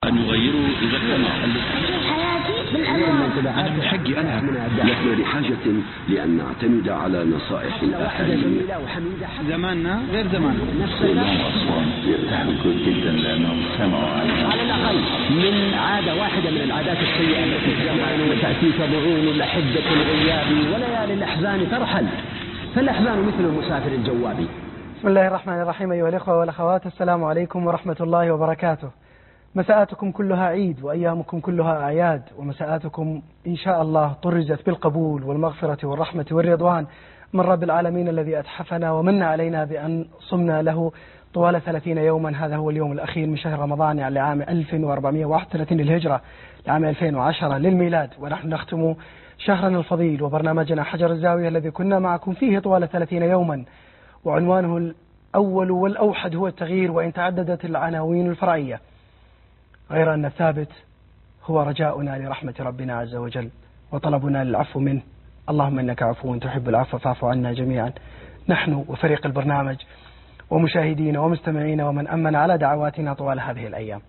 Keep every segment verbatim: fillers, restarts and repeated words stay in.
أن يغيروا إذا اقتنعوا. أنا من حقي أنا لسنا بحاجة لأن نعتمد على نصائح الآخرين. زماننا غير زماننا. سلام أسوان يرتاحوا جدا لأنهم سمعوا على الأقل من عادة واحدة من العادات السيئة التي تجمعنا وتأتيك بعون لحدة الغياب وليالي الأحزان ترحل، فالأحزان مثل المسافر الجوابي. بسم الله الرحمن الرحيم. أيها الإخوة والأخوات، السلام عليكم ورحمة الله وبركاته. مساءاتكم كلها عيد وأيامكم كلها أعياد، ومساءاتكم إن شاء الله طرزت بالقبول والمغفرة والرحمة والرضوان من رب العالمين الذي أتحفنا ومن علينا بأن صمنا له طوال ثلاثين يوما. هذا هو اليوم الأخير من شهر رمضان يعني لعام ألف وأربعمائة وواحد وثلاثين للهجرة، لعام ألفين وعشرة للميلاد، ونحن نختم شهرنا الفضيل وبرنامجنا حجر الزاوية الذي كنا معكم فيه طوال ثلاثين يوما، وعنوانه الأول والأوحد هو التغيير، وإن تعددت العناوين الفرعية، غير أن الثابت هو رجاؤنا لرحمة ربنا عز وجل وطلبنا للعفو منه. اللهم إنك عفو تحب العفو فاعف عنا جميعا، نحن وفريق البرنامج ومشاهدينا ومستمعينا ومن أمن على دعواتنا طوال هذه الأيام.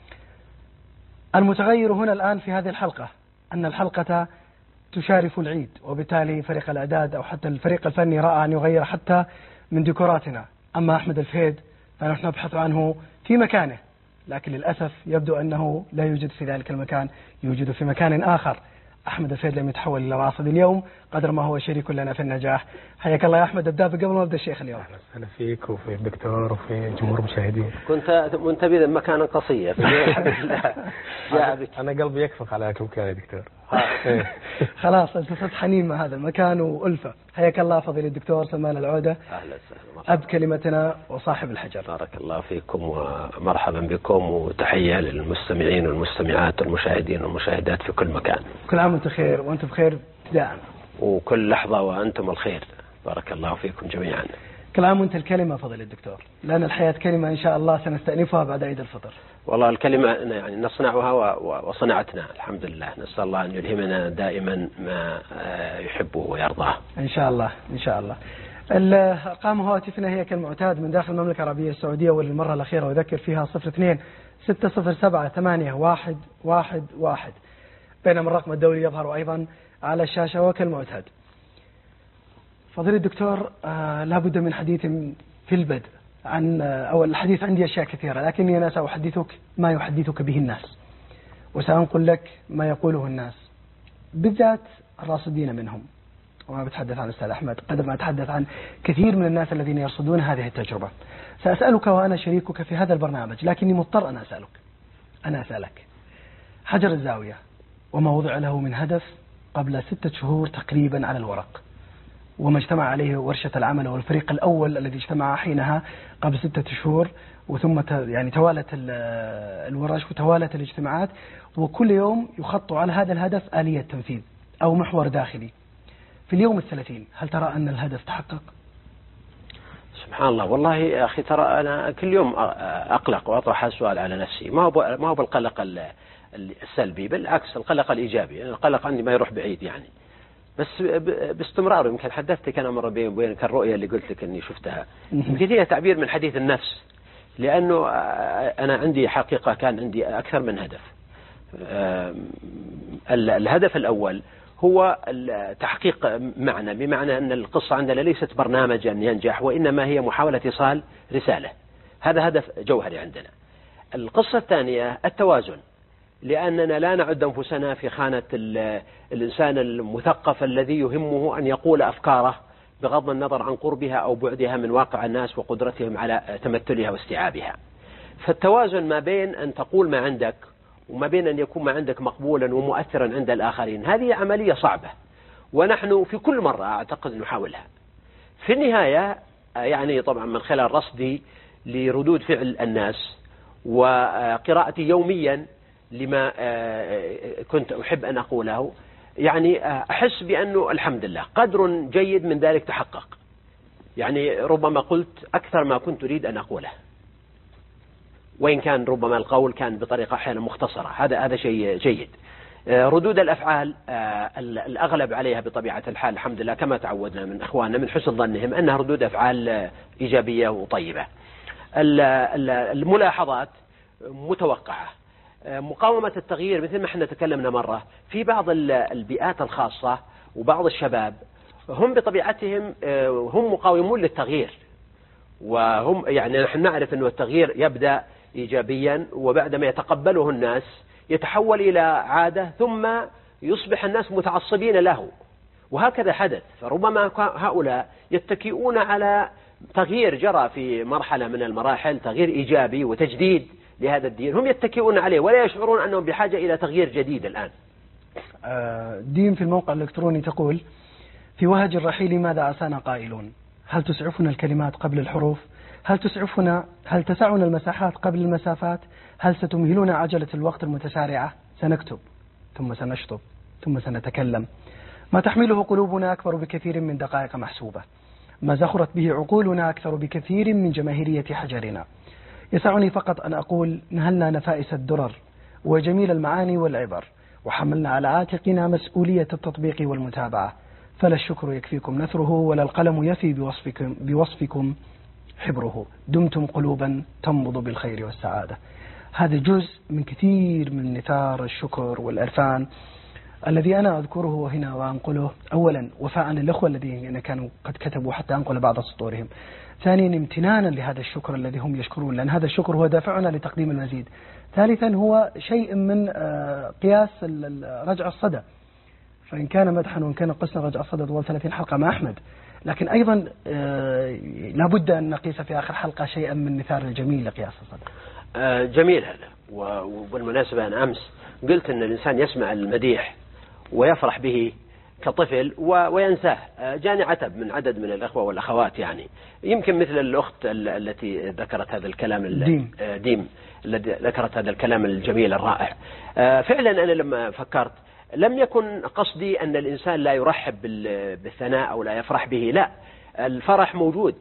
المتغير هنا الآن في هذه الحلقة أن الحلقة تشارف العيد، وبالتالي فريق الإعداد أو حتى الفريق الفني رأى أن يغير حتى من ديكوراتنا. أما أحمد الفهيد فنحن نبحث عنه في مكانه، لكن للأسف يبدو أنه لا يوجد في ذلك المكان، يوجد في مكان آخر. أحمد الفهيد لم يتحول إلى راصد اليوم قدر ما هو شريك لنا في النجاح. حياك الله يا أحمد. أبدأ قبل ما أبدأ الشيخ اليوم. أهلا وسهلا فيك وفي الدكتور وفي جمهور المشاهدين. كنت منتبذا مكانا قصيا أنا قلبي يكفق على كم كان يا دكتور. خلاص أنت صرت حنين مع هذا المكان وألفة. حياك الله فضيلة الدكتور سلمان العودة. أهلا وسهلا. أب كلمتنا وصاحب الحجر. بارك الله فيكم ومرحبا بكم، وتحية للمستمعين والمستمعات والمشاهدين والمشاهدات في كل مكان. كل عام وأنتم بخير، وأنتم بخير ابتداء، وكل لحظة وأنتم الخير. بارك الله فيكم جميعا. كل عام وأنت الكلمة فضيلة الدكتور، لأن الحياة كلمة إن شاء الله سنستأنفها بعد عيد الفطر. والله الكلمة يعني نصنعها وصنعتنا الحمد لله، نسأل الله أن يلهمنا دائما ما يحبه ويرضاه إن شاء الله إن شاء الله. الأرقام هواتفنا هي كالمعتاد من داخل المملكة العربية السعودية، وللمرة الأخيرة وذكر فيها صفر اثنين ستة صفر سبعة ثمانية واحد واحد واحد، بينما الرقم الدولي يظهر أيضا على الشاشة وكالمعتاد. فضيلة الدكتور آه لابد من حديث في البدء عن آه أو الحديث عندي أشياء كثيرة، لكني أنا سأحدثك ما يحدثك به الناس، وسأنقل لك ما يقوله الناس، بالذات الراصدين منهم، وما بتحدث عن الأستاذ أحمد قدر ما أتحدث عن كثير من الناس الذين يرصدون هذه التجربة. سأسألك وأنا شريكك في هذا البرنامج، لكني مضطر أن أسألك أنا أسألك حجر الزاوية وما وضع له من هدف قبل ستة شهور تقريبا على الورق، وما اجتمع عليه ورشة العمل والفريق الأول الذي اجتمع حينها قبل ستة شهور، وثم يعني توالت الورش وتوالت الاجتماعات، وكل يوم يخط على هذا الهدف آلية تنفيذ أو محور داخلي. في اليوم الثلاثين هل ترى أن الهدف تحقق؟ سبحان الله. والله يا أخي ترى أنا كل يوم أقلق وأطرح السؤال على نفسي، ما هو ما هو بالقلق السلبي، بالعكس القلق الإيجابي. القلق عندي ما يروح بعيد يعني، بس باستمرار. يمكن حدثتك أنا مرة بين وبينك الرؤية اللي قلت لك أني شفتها، يمكن هي تعبير من حديث النفس، لأنه أنا عندي حقيقة كان عندي أكثر من هدف. الهدف الأول هو تحقيق معنى، بمعنى أن القصة عندنا ليست برنامجا ينجح، وإنما هي محاولة إيصال رسالة. هذا هدف جوهري عندنا. القصة الثانية التوازن، لأننا لا نعد أنفسنا في خانة الإنسان المثقف الذي يهمه أن يقول أفكاره بغض النظر عن قربها أو بعدها من واقع الناس وقدرتهم على تمثلها واستيعابها. فالتوازن ما بين أن تقول ما عندك وما بين أن يكون ما عندك مقبولا ومؤثرا عند الآخرين، هذه عملية صعبة، ونحن في كل مرة أعتقد نحاولها. في النهاية يعني طبعا من خلال رصدي لردود فعل الناس وقراءتي يوميا لما كنت أحب أن أقوله، يعني أحس بأنه الحمد لله قدر جيد من ذلك تحقق. يعني ربما قلت أكثر ما كنت أريد أن أقوله، وإن كان ربما القول كان بطريقة أحيانا مختصرة. هذا هذا شيء جيد. ردود الأفعال الأغلب عليها بطبيعة الحال الحمد لله كما تعودنا من أخواننا من حسن ظنهم أنها ردود أفعال إيجابية وطيبة. الملاحظات متوقعة. مقاومة التغيير مثل ما احنا تكلمنا مرة في بعض البيئات الخاصة وبعض الشباب هم بطبيعتهم هم مقاومون للتغيير، وهم يعني نحن نعرف أن التغيير يبدأ إيجابيا وبعدما يتقبله الناس يتحول إلى عادة ثم يصبح الناس متعصبين له، وهكذا حدث. فربما هؤلاء يتكئون على تغيير جرى في مرحلة من المراحل، تغيير إيجابي وتجديد لهذا الدين، هم يتكئون عليه ولا يشعرون أنهم بحاجة إلى تغيير جديد الآن. دين في الموقع الإلكتروني تقول: في وهج الرحيل ماذا عسانا قائلون؟ هل تسعفنا الكلمات قبل الحروف؟ هل تسعفنا هل تسعنا المساحات قبل المسافات؟ هل ستمهلون عجلة الوقت المتسارعة؟ سنكتب ثم سنشطب ثم سنتكلم. ما تحمله قلوبنا أكبر بكثير من دقائق محسوبة، ما زخرت به عقولنا أكثر بكثير من جماهيرية حجرنا. يسعني فقط أن أقول: نهلنا نفائس الدرر وجميل المعاني والعبر، وحملنا على عاتقنا مسؤولية التطبيق والمتابعة، فلا الشكر يكفيكم نثره ولا القلم يفي بوصفكم, بوصفكم حبره. دمتم قلوبا تنبض بالخير والسعادة. هذا جزء من كثير من نثار الشكر والإرفان الذي أنا أذكره هنا وأنقله. أولا وفاء للأخوة الذين كانوا قد كتبوا حتى أنقل بعض سطورهم. ثانيا امتنانا لهذا الشكر الذي هم يشكرون، لأن هذا الشكر هو دافعنا لتقديم المزيد. ثالثا هو شيء من قياس رجع الصدى، فإن كان مدحا وإن كان قسنا رجع الصدى طوال ثلاثين حلقة مع أحمد، لكن أيضا لابد أن نقيس في آخر حلقة شيئا من نثار الجميل لقياس الصدى. جميل هذا. وبالمناسبة أنا أمس قلت أن الإنسان يسمع المديح ويفرح به كطفل وينساه. جاني عتب من عدد من الأخوة والأخوات، يعني يمكن مثل الأخت التي ذكرت هذا الكلام ديم, ديم التي ذكرت هذا الكلام الجميل الرائع. فعلا أنا لما فكرت لم يكن قصدي أن الإنسان لا يرحب بالثناء أو لا يفرح به، لا، الفرح موجود.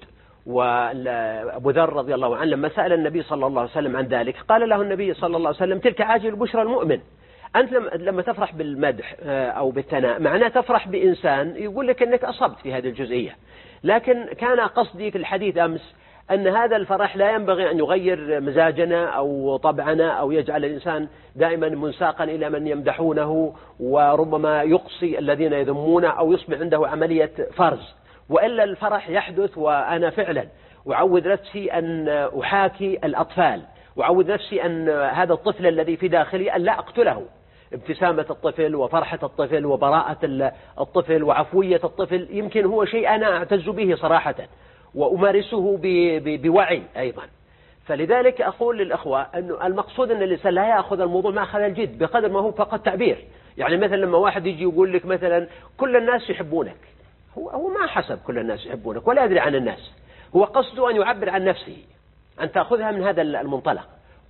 وأبو ذر رضي الله عنه لما سأل النبي صلى الله عليه وسلم عن ذلك قال له النبي صلى الله عليه وسلم: تلك عاجل بشرى المؤمن. أنت لما تفرح بالمدح أو بالثناء معناه تفرح بإنسان يقول لك أنك أصبت في هذه الجزئية. لكن كان قصدي في الحديث أمس أن هذا الفرح لا ينبغي أن يغير مزاجنا أو طبعنا أو يجعل الإنسان دائما منساقا إلى من يمدحونه وربما يقصي الذين يذمونه أو يصبح عنده عملية فرز. وإلا الفرح يحدث، وأنا فعلا أعود نفسي أن أحاكي الأطفال، وأعود نفسي أن هذا الطفل الذي في داخلي أن لا أقتله. ابتسامة الطفل وفرحة الطفل وبراءة الطفل وعفوية الطفل يمكن هو شيء أنا أعتز به صراحة وأمارسه بوعي أيضا. فلذلك أقول للأخوة أن المقصود أن الإنسان لا يأخذ الموضوع مأخذ الجد بقدر ما هو فقط تعبير. يعني مثلا لما واحد يجي يقول لك مثلا كل الناس يحبونك، هو هو ما حسب كل الناس يحبونك ولا يدري عن الناس، هو قصده أن يعبر عن نفسه، أن تأخذها من هذا المنطلق.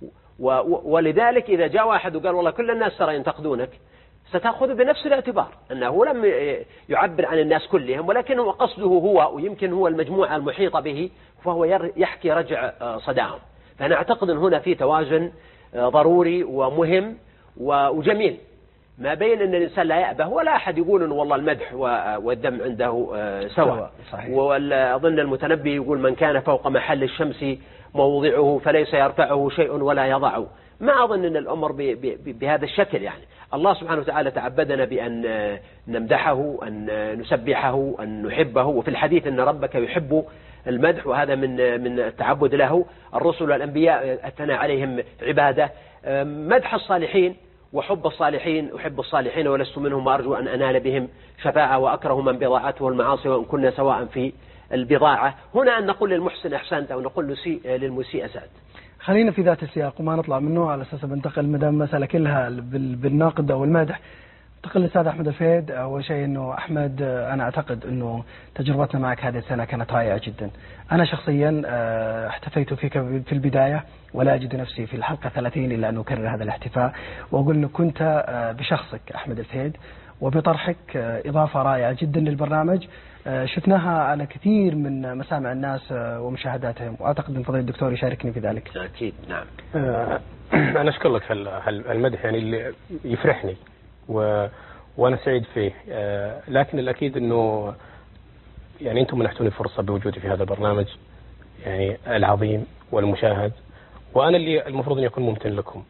ولذلك إذا جاء واحد وقال والله كل الناس ترى ينتقدونك، ستأخذ بنفس الاعتبار أنه لم يعبر عن الناس كلهم، ولكن هو قصده هو ويمكن هو المجموعة المحيطة به، فهو يحكي رجع صداهم. فأنا أعتقد أن هنا في توازن ضروري ومهم وجميل ما بين أن الإنسان لا يأبه ولا أحد يقول أن والله المدح والذم عنده سواء. وأظن المتنبي يقول: من كان فوق محل الشمس موضعه فليس يرفعه شيء ولا يضعه. ما أظن أن الأمر بهذا الشكل. يعني الله سبحانه وتعالى تعبدنا بأن نمدحه، أن نسبحه، أن نحبه، وفي الحديث أن ربك يحب المدح، وهذا من من التعبد له. الرسل والأنبياء الثناء عليهم عبادة. مدح الصالحين وحب الصالحين، أحب الصالحين ولست منهم وأرجو أن أنال بهم شفاعة، وأكره من بضاعته المعاصي وإن كنا سواء في البضاعة. هنا أن نقول للمحسن أحسنت أو نقول للمسيء أسأت. خلينا في ذات السياق وما نطلع منه على أساس بنتقل مدام مسألة كلها بالناقد أو المادح. انتقل للأستاذ أحمد الفهيد. أول شيء أنه أحمد، أنا أعتقد أنه تجربتنا معك هذه السنة كانت رائعة جدا. أنا شخصيا احتفيت فيك في البداية ولا أجد نفسي في الحلقة ثلاثين إلا أن أكرر هذا الاحتفاء وأقول أنه كنت بشخصك أحمد الفهيد وبطرحك إضافة رائعة جدا للبرنامج شفناها على كثير من مسامع الناس ومشاهداتهم، وأعتقد أن فضيلة الدكتور يشاركني في ذلك. أكيد نعم. أنا أشكر لك في المدح، يعني اللي يفرحني و... وأنا سعيد فيه. لكن الأكيد أنه يعني أنتم منحتوني فرصة بوجودي في هذا البرنامج يعني العظيم والمشاهد، وأنا اللي المفروض أن يكون ممتن لكم.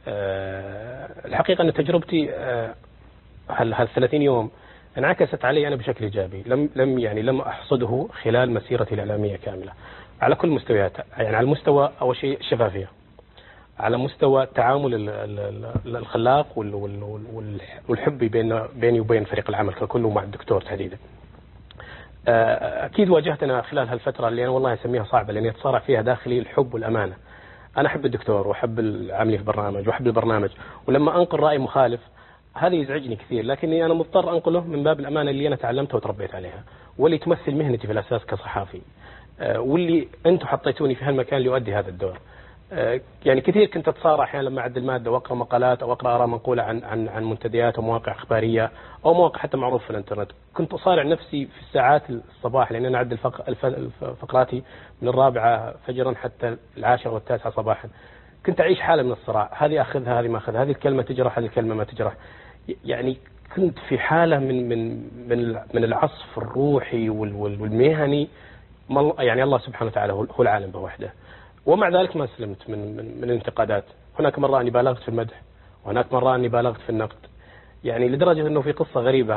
الحقيقة أن تجربتي هال هالثلاثين يوم انعكست علي أنا بشكل إيجابي، لم لم يعني لم أحصده خلال مسيرتي الإعلامية كاملة على كل مستويات، يعني على المستوى أول شيء الشفافية، على مستوى التعامل الخلاق والحب بين بيني وبين فريق العمل ككل ومع الدكتور تحديدا. أكيد واجهتنا خلال هالفترة اللي أنا والله أسميها صعبة لأن يتصارع فيها داخلي الحب والأمانة. أنا أحب الدكتور وأحب العملي في برنامج وأحب البرنامج، ولما أنقل رأي مخالف هذا يزعجني كثير، لكني أنا مضطر أنقله من باب الأمانة اللي أنا تعلمتها وتربيت عليها واللي تمثل مهنتي في الأساس كصحافي، واللي أنتم حطيتوني في هالمكان ليؤدي هذا الدور. يعني كثير كنت أتصارع أحيانا لما أعدل المادة وأقرأ مقالات أو أقرأ آراء منقولة عن عن عن منتديات أو مواقع إخبارية أو مواقع حتى معروف في الإنترنت، كنت أصارع نفسي في الساعات الصباح لأن أنا أعدل فقراتي من الرابعة فجرا حتى العاشرة والتاسعة صباحا، كنت أعيش حالة من الصراع، هذه أخذها هذه ما أخذها، هذه الكلمة تجرح هذه الكلمة ما تجرح، يعني كنت في حالة من من من من العصف الروحي والمهني، يعني الله سبحانه وتعالى هو العالم بوحده. ومع ذلك ما سلمت من من, من الانتقادات، هناك مرة أني بالغت في المدح وهناك مرة أني بالغت في النقد، يعني لدرجة أنه في قصة غريبة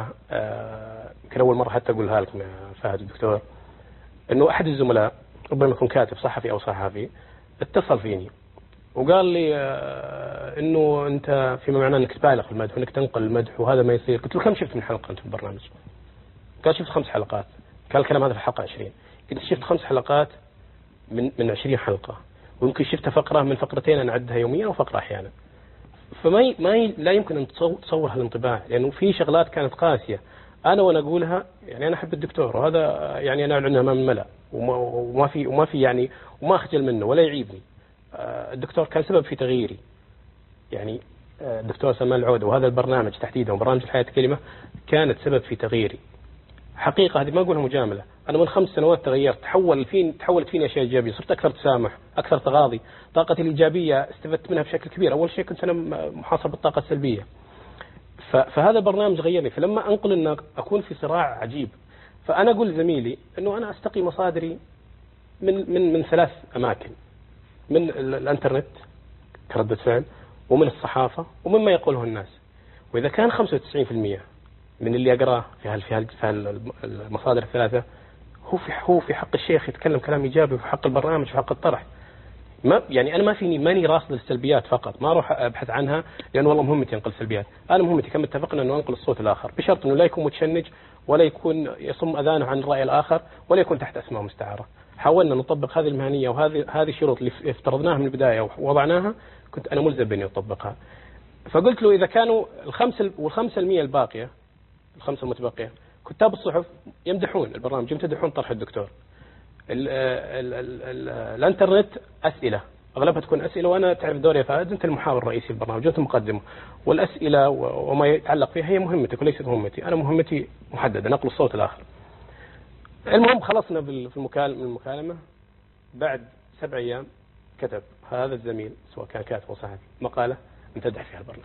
يمكن أول مرة حتى أقولها لكم يا فهد الدكتور، أنه أحد الزملاء ربما يكون كاتب صحفي أو صحفي اتصل فيني وقال لي أنه أنت فيما معناه أنك تبالغ في المدح وأنك تنقل المدح وهذا ما يصير. قلت له كم شفت من حلقة أنت في البرنامج؟ قال شفت خمس حلقات. قال الكلام هذا في الحلقة عشرين. قلت شفت خمس حلقات من من عشرين حلقة، ويمكن شفت فقرة من فقرتين أنا أعدها يوميا وفقرة أحيانا. فما ي... ما ي... لا يمكن أن تصور هالانطباع، لأنه يعني في شغلات كانت قاسية أنا وأنا أقولها، يعني أنا أحب الدكتور وهذا يعني أنا أعلنها أمام الملأ وما... وما في وما في يعني وما أخجل منه ولا يعيبني. الدكتور كان سبب في تغييري، يعني الدكتور سلمان العودة وهذا البرنامج تحديدا وبرنامج الحياة كلمة كانت سبب في تغييري. حقيقة هذه ما أقولها مجاملة، أنا من خمس سنوات تغيرت، تحول فين تحولت فيني أشياء إيجابية، صرت أكثر تسامح، أكثر تغاضي، طاقتي الإيجابية استفدت منها بشكل كبير. أول شيء كنت أنا محاصر بالطاقة السلبية، فهذا البرنامج غيرني. فلما أنقل أن أكون في صراع عجيب، فأنا أقول لزميلي أنه أنا أستقي مصادري من من من ثلاث أماكن، من الإنترنت كردة فعل، ومن الصحافة، ومما يقوله الناس. وإذا كان خمسة وتسعين بالمئة من اللي أقرأه في هال في هال في المصادر الثلاثة هو في هو في حق الشيخ يتكلم كلام إيجابي، وفي حق البرنامج، وفي حق الطرح. ما يعني أنا ما فيني ماني راصد السلبيات فقط، ما أروح أبحث عنها لأن والله مهمتي أنقل سلبيات. أنا مهمتي كما اتفقنا أنه أنقل الصوت الآخر، بشرط أنه لا يكون متشنج ولا يكون يصم أذانه عن الرأي الآخر ولا يكون تحت أسماء مستعارة. حاولنا نطبق هذه المهنية وهذه هذه الشروط اللي افترضناها من البداية ووضعناها، كنت أنا ملزم بأني أطبقها. فقلت له إذا كانوا الخمسة والخمسة المية الباقية، الخمسة المتبقية، كتاب الصحف يمدحون البرنامج، يمتدحون طرح الدكتور. ال ال ال ال الانترنت أسئلة، أغلبها تكون أسئلة، وأنا تعرف دوري يا فهد، أنت المحاور الرئيسي البرنامج، أنت مقدمه، والأسئلة وما يتعلق فيها هي مهمتك وليست مهمتي. أنا مهمتي محددة، نقل الصوت الآخر. المهم خلصنا في المكالمة، بعد سبع أيام كتب هذا الزميل سواء كان كاتب أو صحفي مقالة امتدح فيها البرنامج.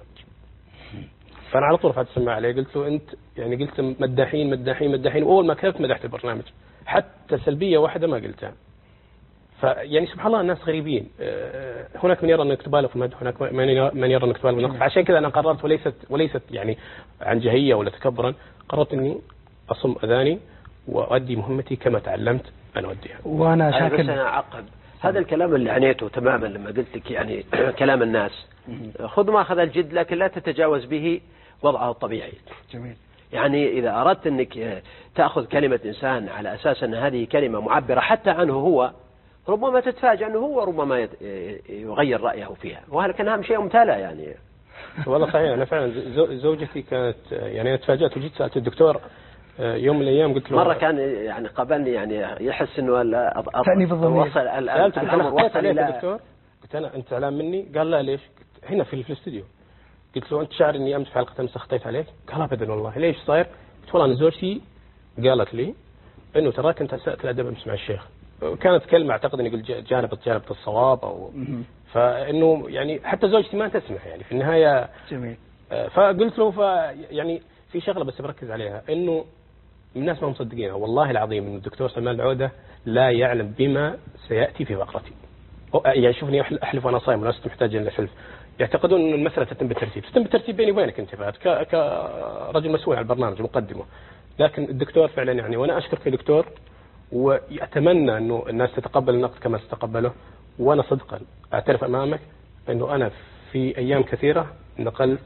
فأنا على طول رفعت السماعة عليه، قلت له أنت يعني قلت مداحين مداحين مداحين، وأول ما كتبت مدحت البرنامج، حتى سلبية واحدة ما قلتها. فيعني سبحان الله الناس غريبين، هناك من يرى أنك تبالغ في المدح، هناك من يرى أنك تبالغ في النقد. عشان كذا أنا قررت، وليست وليست يعني عن جهية ولا تكبرا، قررت إني أصم أذاني وأؤدي مهمتي كما تعلمت أن أؤديها. وأنا شاكر. بس أنا أعقب هذا الكلام اللي عنيته تماما لما قلت لك يعني كلام الناس، خذ ما أخذ الجد لكن لا تتجاوز به وضعه الطبيعي. جميل. يعني إذا أردت أنك تأخذ كلمة إنسان على أساس أن هذه كلمة معبرة حتى عنه هو، ربما تتفاجأ أنه هو ربما يغير رأيه فيها، وهذا كان أهم شيء متالى يعني. والله صحيح، أنا فعلا زوجتي كانت يعني أنا تفاجأت وجيت سألت الدكتور يوم من الأيام، قلت له مرة كان يعني قابلني يعني يحس إنه تأنيب الضمير. وصل الأمر وصل إلى الدكتور، قلت أنا أنت زعلان مني؟ قال لا ليش؟ هنا في الاستوديو. قلت له أنت شاعر إني أمس في حلقة أمس خطيت عليك؟ قال أبدا والله. ليش صاير؟ قلت والله أنا زوجتي قالت لي إنه تراك أنت أسأت الأدب أمس مع الشيخ. كانت كلمة أعتقد إني قلت جانب جانب الصواب أو فإنه يعني حتى زوجتي ما تسمح يعني في النهاية. جميل. فقلت له ف يعني في شغلة بس بركز عليها، إنه الناس ما مصدقينها والله العظيم إن الدكتور سلمان العودة لا يعلم بما سيأتي في فقرتي. يعني شوفني أحلف وأنا صايم ولست محتاج إلى الحلف. يعتقدون أن المسألة تتم بالترتيب، تتم بالترتيب بيني وبينك أنت فهد كرجل مسؤول عن البرنامج مقدمه. لكن الدكتور فعلا يعني، وأنا أشكر في دكتور وأتمنى أنه الناس تتقبل النقد كما تتقبله، وأنا صدقا أعترف أمامك أنه أنا في أيام كثيرة نقلت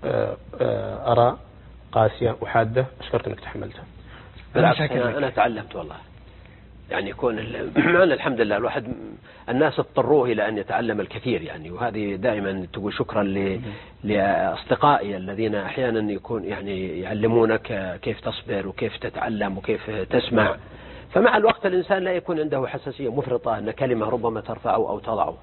آراء قاسية وحادة، أشكرك أنك تحملتها. بالعكس أنا, أنا تعلمت والله، يعني يكون معنا الحمد لله الواحد الناس اضطروه إلى أن يتعلم الكثير يعني، وهذه دائما تقول شكرا لأصدقائي الذين أحيانا يكون يعني يعلمونك كيف تصبر وكيف تتعلم وكيف تسمع. فمع الوقت الإنسان لا يكون عنده حساسية مفرطة أن كلمة ربما ترفعه أو تضعه.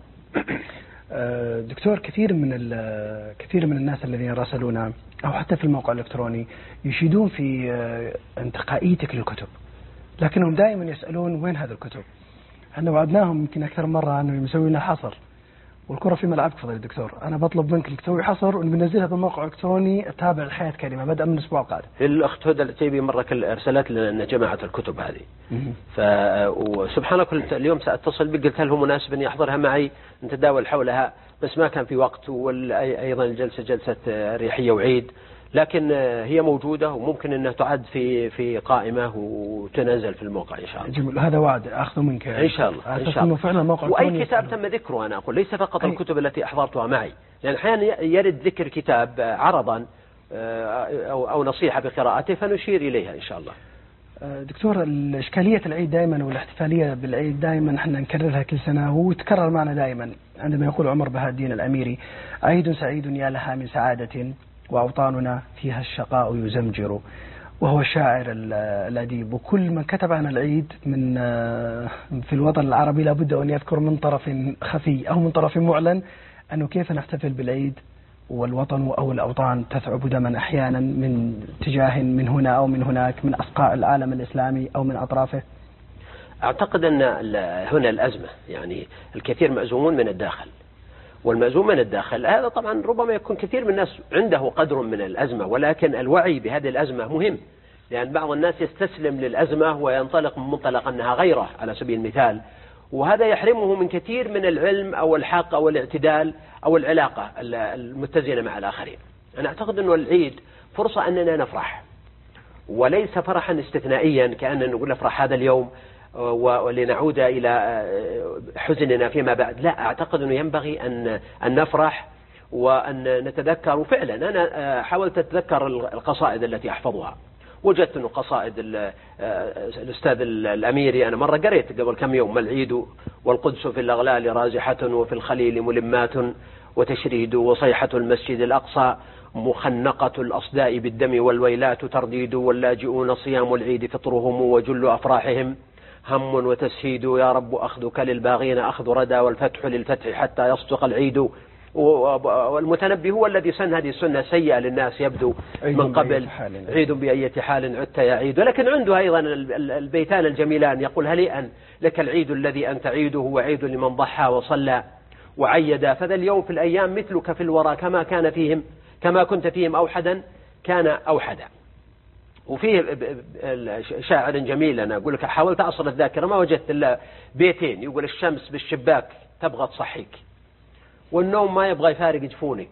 دكتور، كثير من كثير من الناس الذين راسلونا أو حتى في الموقع الإلكتروني يشيدون في انتقائيتك للكتب، لكنهم دائما يسألون وين هذه الكتب؟ احنا وعدناهم يمكن أكثر مرة أنه يسوي لنا حصر، والكرة في ملعبك فضل الدكتور. أنا بطلب منك تسوي حصر وننزلها بالموقع الإلكتروني التابع لحياة كريمة بدءا من الأسبوع القادم. الأخت هدى العتيبي مرة أرسلت لنا جماعة الكتب هذه، ف وسبحان الله اليوم سأتصل بك قلت هل هو مناسب أن يحضرها معي نتداول حولها، بس ما كان في وقت، وأيضا الجلسة جلسة ريحية وعيد، لكن هي موجودة وممكن أنها تعد في في قائمة وتنزل في الموقع إن شاء الله. جميل، هذا وعد أخذه منك إن شاء الله. إن شاء الله. فعلا الموقع وأي كتاب تم ذكره أنا أقول ليس فقط أي. الكتب التي أحضرتها معي، لأن أحيانا يرد ذكر كتاب عرضا أو أو نصيحة بقراءته فنشير إليها إن شاء الله. دكتور، الإشكالية العيد دائما والاحتفالية بالعيد دائما احنا نكررها كل سنة وتكرر معنا دائما، عندما يقول عمر بهاء الدين الأميري: عيد سعيد يا لها من سعادة وأوطاننا فيها الشقاء يزمجر. وهو الشاعر الأديب، وكل من كتب عن العيد من في الوطن العربي لابد أن يذكر من طرف خفي أو من طرف معلن أنه كيف نحتفل بالعيد، والوطن أو الأوطان تثعب دما أحيانا من تجاه من هنا أو من هناك، من أصقاع العالم الإسلامي أو من أطرافه. أعتقد أن هنا الأزمة يعني الكثير مأزومون من الداخل، والمأزوم من الداخل هذا طبعا ربما يكون كثير من الناس عنده قدر من الأزمة، ولكن الوعي بهذه الأزمة مهم، لأن بعض الناس يستسلم للأزمة وينطلق من منطلق أنها غيره على سبيل المثال، وهذا يحرمه من كثير من العلم أو الحق أو الاعتدال أو العلاقة المتزنة مع الآخرين. أنا أعتقد أن العيد فرصة أننا نفرح، وليس فرحا استثنائيا كأننا نقول نفرح هذا اليوم ولنعود إلى حزننا فيما بعد. لا، أعتقد أنه ينبغي أن أن نفرح وأن نتذكر. وفعلا أنا حاولت أتذكر القصائد التي أحفظها، وجدت أنه قصائد الأستاذ الأميري أنا مرة قريت قبل كم يوم: ما العيد والقدس في الأغلال رازحة وفي الخليل ملمات وتشريد وصيحة المسجد الأقصى مخنقة الأصداء بالدم والويلات ترديد واللاجئون صيام العيد فطرهم وجل أفراحهم هم وتسهيد يا رب أخذك للباغين أخذ ردى والفتح للفتح حتى يصدق العيد. والمتنبي هو الذي سن هذه السنة سيئة للناس يبدو من قبل: عيد بأية حال عدت يا عيد. ولكن عنده أيضا البيتان الجميلان يقول: هنيئا لك العيد الذي أنت عيده وعيد لمن ضحى وصلى وعيدا، فذا اليوم في الأيام مثلك في الورى كما كان فيهم كما كنت فيهم أوحدا كان أوحدا. وفيه شاعر جميل أنا أقول لك حاولت أصل الذاكرة ما وجدت إلا بيتين، يقول: الشمس بالشباك تبغى تصحيك والنوم ما يبغى يفارق جفونك،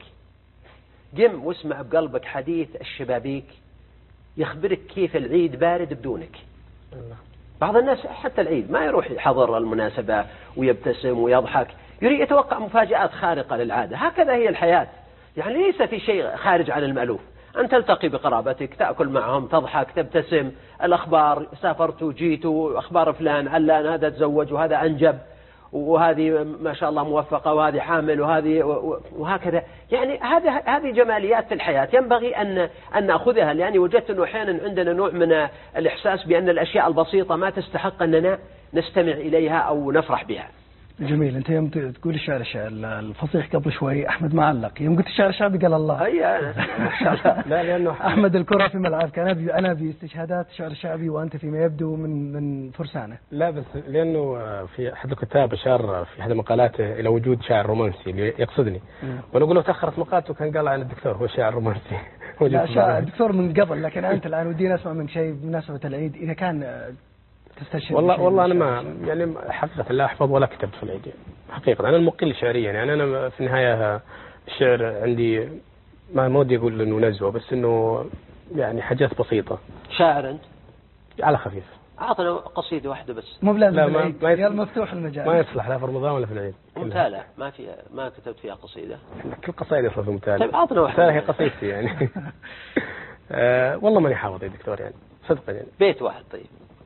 قم واسمع بقلبك حديث الشبابيك يخبرك كيف العيد بارد بدونك. بعض الناس حتى العيد ما يروح يحضر المناسبة ويبتسم ويضحك، يريد يتوقع مفاجآت خارقة للعادة. هكذا هي الحياة، يعني ليس في شيء خارج عن المألوف. أن تلتقي بقرابتك، تأكل معهم، تضحك، تبتسم، الأخبار سافرت وجيت، أخبار فلان علان هذا تزوج وهذا أنجب وهذه ما شاء الله موفقة وهذه حامل وهذه وهكذا. يعني هذا هذه جماليات في الحياة ينبغي أن أن نأخذها، لأني وجدت أنه أحيانا عندنا نوع من الإحساس بأن الأشياء البسيطة ما تستحق أننا نستمع إليها أو نفرح بها. جميل. أنت يوم تقول الشعر الفصيح قبل شوي أحمد ما علق، يوم قلت الشعر الشعبي قال الله. هي ما شاء الله. لا لأنه أحمد الكرة في ملعبك، أنا بي أنا باستشهادات الشعر الشعبي وأنت فيما يبدو من من فرسانه. لا بس لأنه في أحد الكتاب أشار في أحد مقالاته إلى وجود شاعر رومانسي يقصدني، وأنا أقول له تأخرت مقالته كان قال عن الدكتور هو شاعر رومانسي. لا شاعر الدكتور من قبل، لكن أنت الآن ودينا أسمع منك شيء بمناسبة العيد إذا كان تستشهد. والله والله أنا ما يعني حقيقة لا أحفظ ولا كتبت في العيد حقيقة. أنا المقل شعريا، يعني أنا في النهاية الشعر عندي ما ما ودي أقول إنه نزوة، بس إنه يعني حاجات بسيطة. شاعر أنت؟ على خفيف. أعطنا قصيدة واحدة بس. مو بلازم لا بالعيد، ما يا المفتوح المجال. ما يصلح لا في رمضان ولا في العيد. ممتالة ما في ما كتبت فيها قصيدة. كل قصائدي أصلا ممتالة. طيب أعطنا واحدة. هي قصيدتي يعني. آه والله ماني حافظ يا دكتور يعني صدقا يعني. بيت واحد طيب.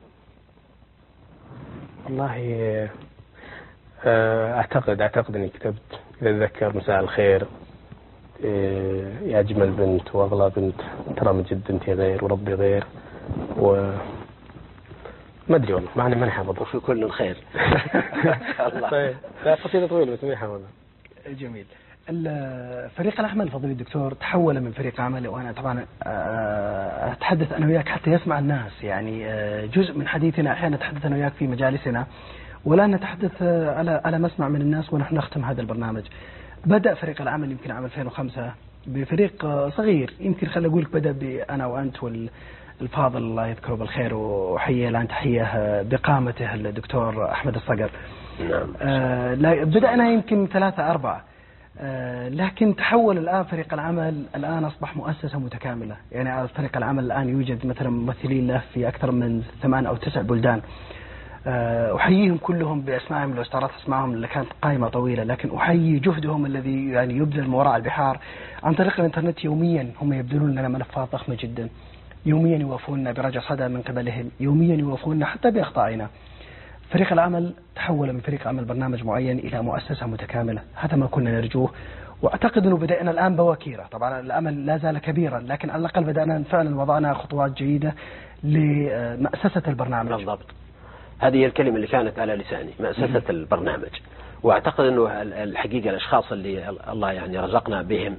والله آه أعتقد أعتقد إني كتبت إذا أتذكر مساء الخير آه يا أجمل بنت وأغلى بنت ترى من جد أنت غير وربي غير و ما أدري والله معني ماني حافظ. وفي كل الخير. الله. طيب لا قصيدة طويلة بس ماني حافظها. جميل. فريق العمل فضيلة الدكتور تحول من فريق عمل، وأنا طبعا أتحدث أنا وياك حتى يسمع الناس، يعني جزء من حديثنا أحيانا نتحدث أنا وياك في مجالسنا، والآن نتحدث على على مسمع من الناس ونحن نختم هذا البرنامج. بدأ فريق العمل يمكن عام ألفين وخمسة بفريق صغير، يمكن خلي أقول لك بدأ بأنا وأنت والفاضل الله يذكره بالخير وحيه الآن تحية بقامته الدكتور أحمد الصقر. نعم. آه بدأنا يمكن ثلاثة أربعة، آه لكن تحول الآن فريق العمل، الآن أصبح مؤسسة متكاملة. يعني فريق العمل الآن يوجد مثلا ممثلين له في أكثر من ثمان أو تسع بلدان. أه أحييهم كلهم بأسمائهم، لو استعرضت أسمائهم اللي كانت قائمة طويلة، لكن أحيي جهدهم الذي يعني يبذل من وراء البحار عن طريق الإنترنت. يوميا هم يبذلون لنا ملفات ضخمة جدا، يوميا يوافوننا برجع صدى من قبلهم، يوميا يوافوننا حتى بأخطائنا. فريق العمل تحول من فريق عمل برنامج معين إلى مؤسسة متكاملة، هذا ما كنا نرجوه، وأعتقد أنه بدأنا الآن بوكيرة. طبعا الأمل لا زال كبيرا، لكن على الأقل بدأنا فعلا وضعنا خطوات جيدة لمؤسسة البرنامج. بالضبط، هذه الكلمة اللي كانت على لساني، مؤسسة البرنامج. وأعتقد أنه الحقيقة الأشخاص اللي الله يعني رزقنا بهم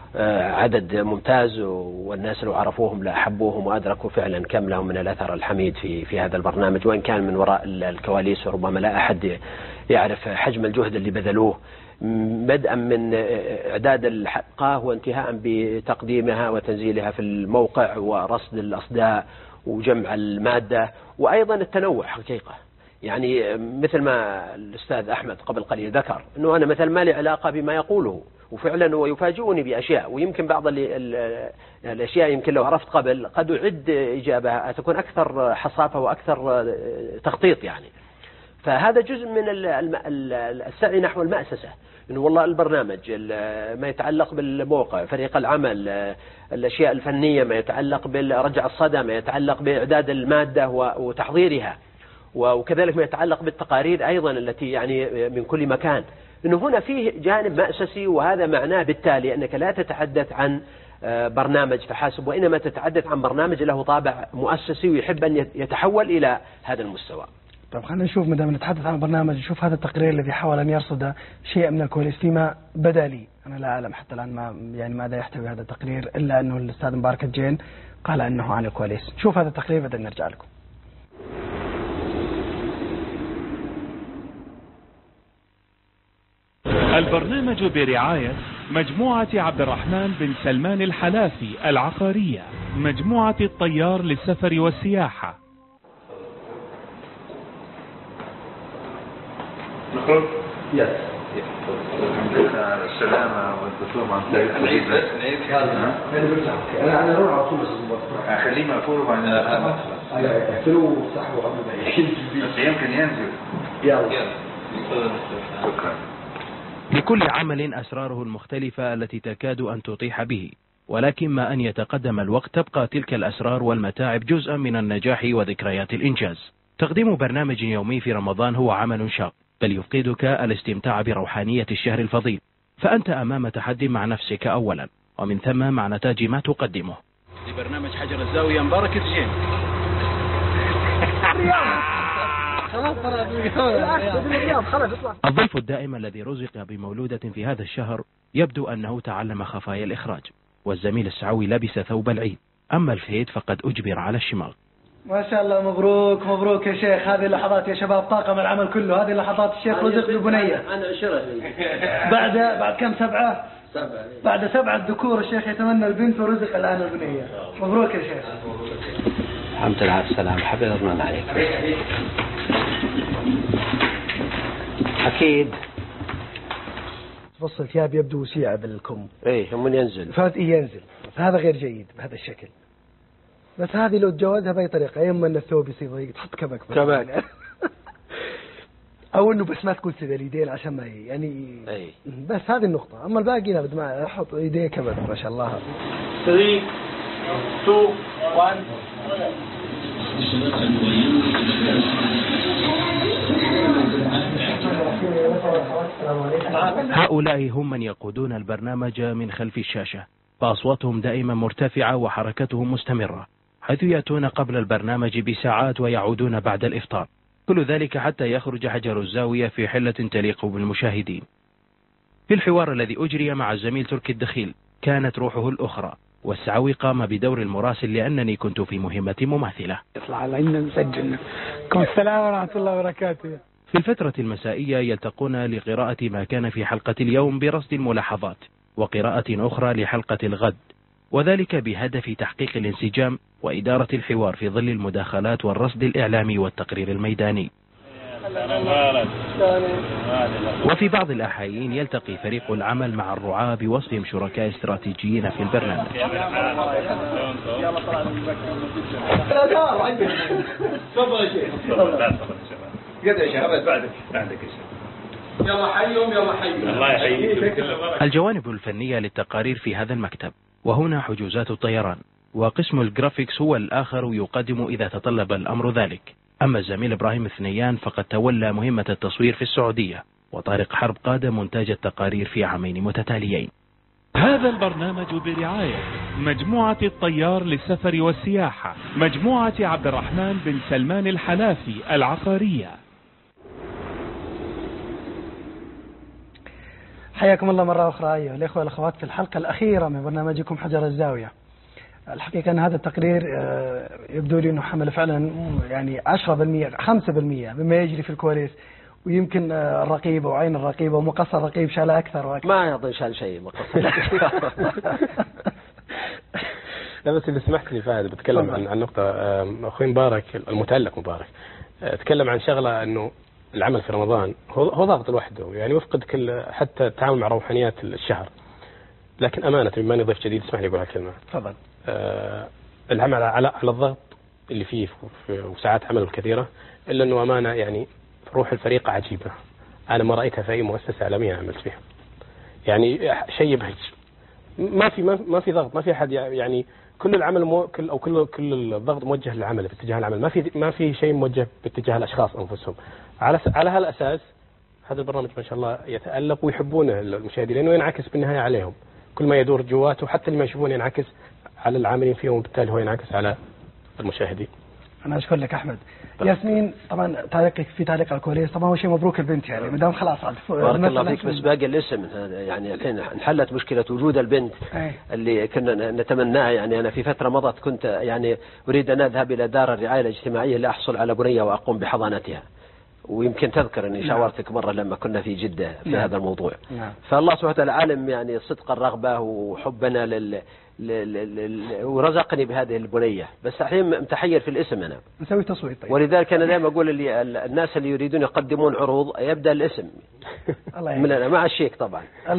عدد ممتاز، والناس اللي عرفوهم لا أحبوهم وأدركوا فعلا كم لهم من الأثر الحميد في في هذا البرنامج، وإن كان من وراء الكواليس وربما لا أحد يعرف حجم الجهد اللي بذلوه، بدءا من إعداد الحلقة وانتهاء بتقديمها وتنزيلها في الموقع ورصد الأصداء وجمع المادة، وأيضا التنوع حقيقة. يعني مثل ما الأستاذ أحمد قبل قليل ذكر أنه أنا مثل ما لي علاقة بما يقوله، وفعلا هو يفاجئني بأشياء، ويمكن بعض الأشياء يمكن لو عرفت قبل قد أعد إجابة تكون أكثر حصافة وأكثر تخطيط يعني. فهذا جزء من السعي نحو المأسسة، إنه والله البرنامج ما يتعلق بالموقع، فريق العمل، الأشياء الفنية، ما يتعلق بالرجع الصدى، ما يتعلق بإعداد المادة وتحضيرها، وكذلك ما يتعلق بالتقارير أيضا التي يعني من كل مكان، إنه هنا فيه جانب مأسسي. وهذا معناه بالتالي أنك لا تتحدث عن برنامج فحسب، وإنما تتحدث عن برنامج له طابع مؤسسي ويحب أن يتحول إلى هذا المستوى. طيب خلينا نشوف، ما دام نتحدث عن برنامج، نشوف هذا التقرير الذي حاول أن يرصد شيء من الكواليس فيما بدا لي. أنا لا أعلم حتى الآن ما يعني ماذا يحتوي هذا التقرير، إلا أنه الأستاذ مبارك الجين قال أنه عن الكواليس. شوف هذا التقرير بدنا نرجع لكم. البرنامج برعاية مجموعة عبد الرحمن بن سلمان الحلافي العقارية، مجموعة الطيار للسفر والسياحة. نخرج؟ يس. الحمد لله على السلامة والدكتور مع العيد. العيد بس العيد هذا. أنا أنا أروح على طول بس أخليه مقفول وبعدين هذا. اقفلوا وفتحوا قبل ما ينزل. بس يمكن ينزل. يلا. شكرا. لكل عمل أسراره المختلفة التي تكاد أن تطيح به، ولكن ما أن يتقدم الوقت تبقى تلك الأسرار والمتاعب جزءا من النجاح وذكريات الإنجاز. تقديم برنامج يومي في رمضان هو عمل شاق، بل يفقدك الاستمتاع بروحانية الشهر الفضيل، فأنت أمام تحدي مع نفسك أولا، ومن ثم مع نتاج ما تقدمه. لبرنامج حجر الزاوية مبارك الجين. الضيف الدائم الذي رزق بمولودة في هذا الشهر يبدو أنه تعلم خفايا الإخراج، والزميل السعوي لبس ثوب العيد، أما الفهيد فقد أجبر على الشماغ. ما شاء الله، مبروك مبروك يا شيخ. هذه اللحظات يا شباب طاقم العمل كله، هذه اللحظات الشيخ رزق ببنية. أنا عشرة بعد بعد كم سبعة؟ سبعة. بعد سبعة ذكور الشيخ يتمنى البنت ورزق الآن البنية. مبروك يا شيخ. الحمد لله على السلامة، حبيت أطمن عليك. أكيد. تفصل ثياب يبدو وسيع بالكم. ايه من ينزل. فهذا إيه ينزل، فهذا غير جيد بهذا الشكل. بس هذه لو تجوزها بأي طريقة، يا إما أن الثوب يصير ضيق تحط كبك. كبك. أو إنه بس ما تكون سدى اليدين عشان ما يعني. أي. بس هذه النقطة، أما الباقي لا بد ما أحط يديه كبك ما شاء الله. ثلاثة اثنين واحد. هؤلاء هم من يقودون البرنامج من خلف الشاشة، فأصواتهم دائما مرتفعة وحركتهم مستمرة، حيث يأتون قبل البرنامج بساعات ويعودون بعد الإفطار، كل ذلك حتى يخرج حجر الزاوية في حلة تليق بالمشاهدين. في الحوار الذي أجري مع الزميل تركي الدخيل كانت روحه الأخرى، والسعوي قام بدور المراسل لأنني كنت في مهمة مماثلة. يطلع علينا نسجل. كم السلام ورحمة الله وبركاته. في الفترة المسائية يلتقون لقراءة ما كان في حلقة اليوم برصد الملاحظات، وقراءة أخرى لحلقة الغد، وذلك بهدف تحقيق الانسجام وإدارة الحوار في ظل المداخلات والرصد الإعلامي والتقرير الميداني. وفي بعض الأحايين يلتقي فريق العمل مع الرعاة بوصفهم شركاء استراتيجيين في البرنامج. يلا حيهم يلا حيهم. الله يحييك. الجوانب الفنية للتقارير في هذا المكتب، وهنا حجوزات الطيران، وقسم الجرافيكس هو الآخر يقدم إذا تطلب الأمر ذلك. أما الزميل إبراهيم الثنيان فقد تولى مهمة التصوير في السعودية، وطارق حرب قاد مونتاج التقارير في عامين متتاليين. هذا البرنامج برعاية مجموعة الطيار للسفر والسياحة، مجموعة عبد الرحمن بن سلمان الحلافي العقارية. حياكم الله مرة أخرى أيها الإخوة والأخوات في الحلقة الأخيرة من برنامجكم حجر الزاوية. الحقيقة أن هذا التقرير يبدو لي أنه حمل فعلا يعني عشرة بالمئة خمسة بالمئة مما يجري في الكواليس، ويمكن الرقيب وعين الرقيب ومقص الرقيب شال أكثر وأكثر. ما يعطي شال شيء مقص. لا بس إذا سمحت لي فهد بتكلم عن عن نقطة. أخوي مبارك المتألق مبارك تكلم عن شغلة أنه العمل في رمضان هو هو ضغط لوحده، يعني وفقد كل حتى التعامل مع روحانيات الشهر. لكن أمانة بما أني ضيف جديد اسمح لي أقول هالكلمة. تفضل. آه العمل على على الضغط اللي فيه وساعات عمل كثيرة، إلا أنه أمانة يعني روح الفريق عجيبة، أنا ما رأيتها في أي مؤسسة إعلامية عملت فيها. يعني شيء يبهج، ما في ما في ضغط، ما في أحد يعني كل العمل مو كل أو كل كل الضغط موجه للعمل باتجاه العمل، ما في ما في شيء موجه باتجاه الأشخاص أنفسهم. على على هالأساس هذا البرنامج ما شاء الله يتألق ويحبونه المشاهدين، لأنه ينعكس بالنهاية عليهم. كل ما يدور جواته حتى اللي ما يشوفون ينعكس على العاملين فيهم، وبالتالي هو ينعكس على المشاهدين. أنا أشكر لك أحمد. ياسمين طبعا تعليقك في تعليق الكواليس طبعا هو شيء مبروك البنت يعني ما دام خلاص. بارك الله فيك. بس باقي الاسم يعني الحين انحلت مشكلة وجود البنت أي. اللي كنا نتمناها. يعني أنا في فترة مضت كنت يعني أريد أن أذهب إلى دار الرعاية الاجتماعية لأحصل على بنية وأقوم بحضانتها، ويمكن تذكر أني شاورتك مرة لما كنا في جدة في نعم. هذا الموضوع. نعم. فالله سبحانه وتعالى عالم يعني صدق الرغبة وحبنا لل... لل... لل... ورزقني بهذه البنية، بس الحين متحير في الاسم أنا. نسوي تصويت طيب. ولذلك أنا دائما أقول اللي الناس اللي يريدون يقدمون عروض يبدأ الاسم من مع الشيك طبعا.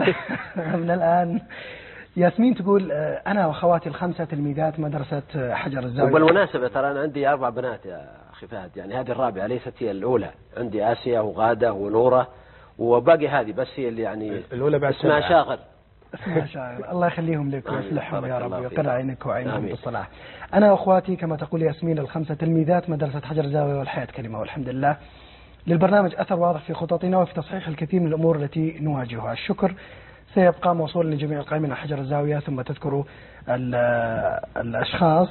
من الآن. ياسمين تقول أنا وأخواتي الخمسة تلميذات مدرسة حجر الزاوية. وبالمناسبة ترى أنا عندي أربع بنات يا أخي فهد، يعني هذه الرابعة ليست هي الأولى، عندي آسيا وغادة ونورة وباقي هذه بس هي اللي يعني الأولى بعد اسمها شاغر. اسمها شاغر. الله يخليهم لك ويصلحهم يا رب ويقر عينك وعينهم بالصلاح. أنا وأخواتي كما تقول ياسمين الخمسة تلميذات مدرسة حجر الزاوية والحياة كلمة، والحمد لله للبرنامج أثر واضح في خططنا وفي تصحيح الكثير من الأمور التي نواجهها. الشكر سيبقى موصول لجميع القائمين على حجر الزاوية. ثم تذكروا الأشخاص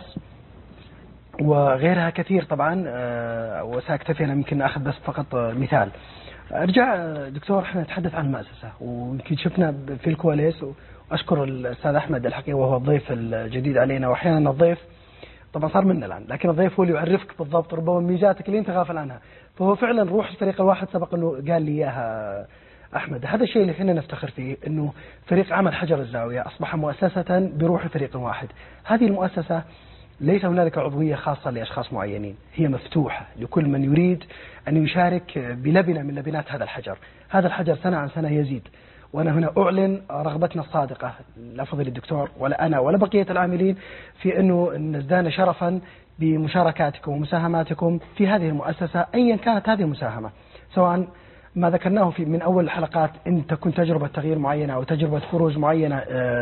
وغيرها كثير طبعا، وسأكتفي أنا يمكن أخذ بس فقط مثال. أرجع دكتور احنا نتحدث عن المؤسسة، ويمكن شفنا في الكواليس، وأشكر الأستاذ أحمد الحقيقة وهو الضيف الجديد علينا. وأحيانا الضيف طبعا صار منا الآن، لكن الضيف هو اللي يعرفك بالضبط ربما ميزاتك اللي أنت غافل عنها. فهو فعلا روح الفريق الواحد سبق أنه قال لي إياها أحمد. هذا الشيء اللي فينا نفتخر فيه، أنه فريق عمل حجر الزاوية أصبح مؤسسة بروح فريق واحد. هذه المؤسسة ليس هنالك عضوية خاصة لأشخاص معينين، هي مفتوحة لكل من يريد أن يشارك بلبنة من لبنات هذا الحجر. هذا الحجر سنة عن سنة يزيد، وأنا هنا أعلن رغبتنا الصادقة لا فضل الدكتور ولا أنا ولا بقية العاملين في أنه نزدان شرفا بمشاركاتكم ومساهماتكم في هذه المؤسسة أيا كانت هذه المساهمة، سواء ما ذكرناه في من أول الحلقات إن تكون تجربة تغيير معينة أو تجربة خروج معينة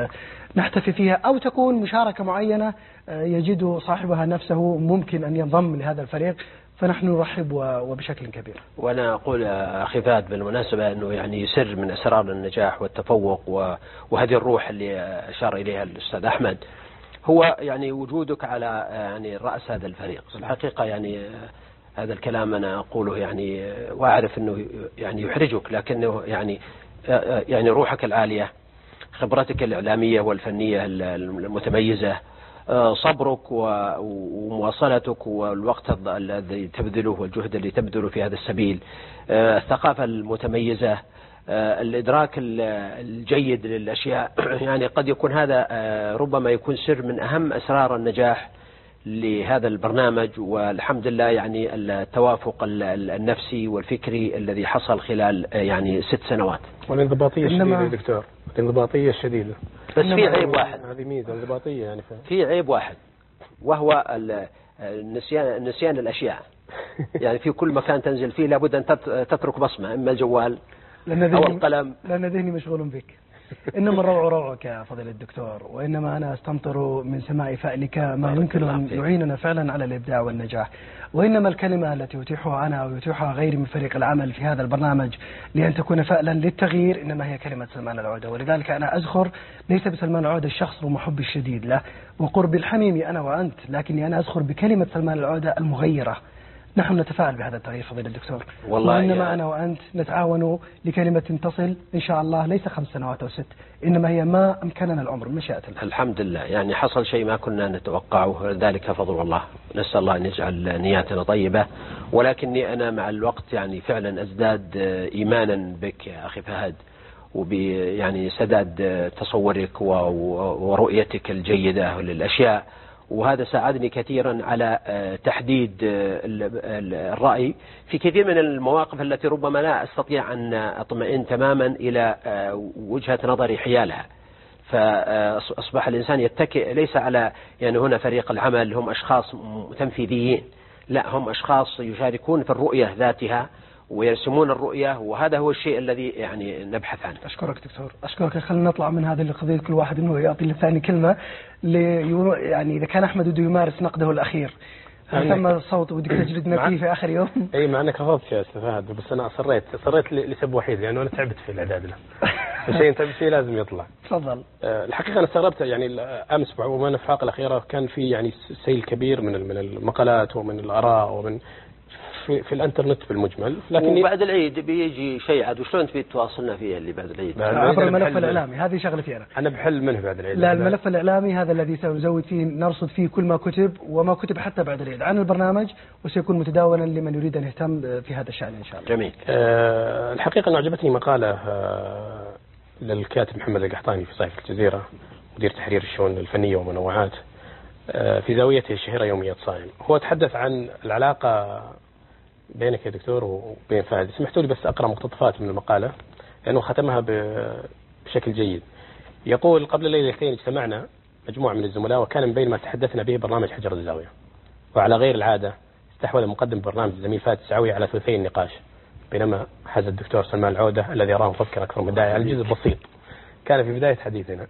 نحتفي فيها، أو تكون مشاركة معينة يجد صاحبها نفسه ممكن أن ينضم لهذا الفريق، فنحن نرحب وبشكل كبير. وأنا أقول أخي فهد بالمناسبة أنه يعني سر من أسرار النجاح والتفوق وهذه الروح اللي أشار إليها الأستاذ أحمد هو يعني وجودك على يعني رأس هذا الفريق. الحقيقة يعني هذا الكلام أنا أقوله يعني وأعرف أنه يعني يحرجك، لكنه يعني يعني روحك العالية، خبرتك الإعلامية والفنية المتميزة، صبرك ومواصلتك والوقت الذي تبذله والجهد اللي تبذله في هذا السبيل، الثقافة المتميزة، الإدراك الجيد للأشياء، يعني قد يكون هذا ربما يكون سر من أهم أسرار النجاح لهذا البرنامج. والحمد لله يعني التوافق النفسي والفكري الذي حصل خلال يعني ست سنوات. والانضباطية الشديدة يا دكتور، الانضباطية الشديدة. بس في عيب واحد، هذه ميزة انضباطية يعني في عيب واحد وهو النسيان نسيان الأشياء. يعني في كل مكان تنزل فيه لابد أن تترك بصمة، إما الجوال أو القلم. لأن ذهني مشغول بك. إنما الروع روعك يا فضيلة الدكتور، وإنما أنا أستمطر من سماع فألك ما يمكن أن يعيننا فعلا على الإبداع والنجاح. وإنما الكلمة التي يتيحها أنا ويتيحها غيري من فريق العمل في هذا البرنامج لأن تكون فعلا للتغيير إنما هي كلمة سلمان العودة. ولذلك أنا أزخر ليس بسلمان العودة الشخص ومحبي الشديد له وقرب الحميم أنا وأنت، لكني أنا أزخر بكلمة سلمان العودة المغيرة. نحن نتفاعل بهذا التغيير فضيلة الدكتور، وإنما أنا وأنت نتعاون لكلمة تصل إن شاء الله ليس خمس سنوات أو ست، إنما هي ما أمكننا العمر مشيئة الله. الحمد لله يعني حصل شيء ما كنا نتوقعه، ذلك فضل الله. نسأل الله أن يجعل نياتنا طيبة، ولكني أنا مع الوقت يعني فعلا أزداد إيمانا بك يا أخي فهد وب يعني سداد تصورك ورؤيتك الجيدة للأشياء، وهذا ساعدني كثيرا على تحديد الرأي في كثير من المواقف التي ربما لا أستطيع أن أطمئن تماما إلى وجهة نظري حيالها. فأصبح الإنسان يتكئ ليس على يعني هنا فريق العمل هم أشخاص تنفيذيين، لا هم أشخاص يشاركون في الرؤية ذاتها ويرسمون الرؤية، وهذا هو الشيء الذي يعني نبحث عنه. أشكرك دكتور، أشكرك. خلينا نطلع من هذه القضية كل واحد إنه يعطي للثاني كلمة لي يعني إذا كان أحمد بده يمارس نقده الأخير ثم الصوت ودك تجلدنا فيه في آخر يوم. أي مع أنك رفضت يا أستاذ فهد، بس أنا أصريت أصريت لسبب وحيد لأنه يعني أنا تعبت في الإعداد له. الشيء أنت شيء لازم يطلع. تفضل. الحقيقة أنا استغربت يعني أمس وما في الحلقة الأخيرة كان في يعني سيل كبير من من المقالات ومن الآراء ومن في, في الانترنت بالمجمل، لكن وبعد العيد بيجي شيء عاد وشلون تبي تواصلنا فيه اللي بعد العيد؟ عبر الملف الإعلامي، هذه شغلتي أنا. أنا بحل منه بعد العيد. لا الملف الإعلامي هذا الذي سنزود فيه نرصد فيه كل ما كتب وما كتب حتى بعد العيد عن البرنامج، وسيكون متداولا لمن يريد أن يهتم في هذا الشأن إن شاء الله. جميل. أه الحقيقة أن عجبتني مقالة أه للكاتب محمد القحطاني في صحيفة الجزيرة مدير تحرير الشؤون الفنية والمنوعات أه في زاويته الشهيرة يومية صائم. هو تحدث عن العلاقة بينك يا دكتور وبين فهد. اسمحتوا لي بس أقرأ مقتطفات من المقالة لأنه ختمها بشكل جيد. يقول: قبل ليلتين اجتمعنا مجموعة من الزملاء وكان من بين ما تحدثنا به برنامج حجر الزاوية، وعلى غير العادة استحوذ مقدم برنامج الزميل فهد السعوي على ثلثي النقاش، بينما حاز الدكتور سلمان العودة الذي أراه مفكر أكثر من داعي على الجزء البسيط كان في بداية حديثنا،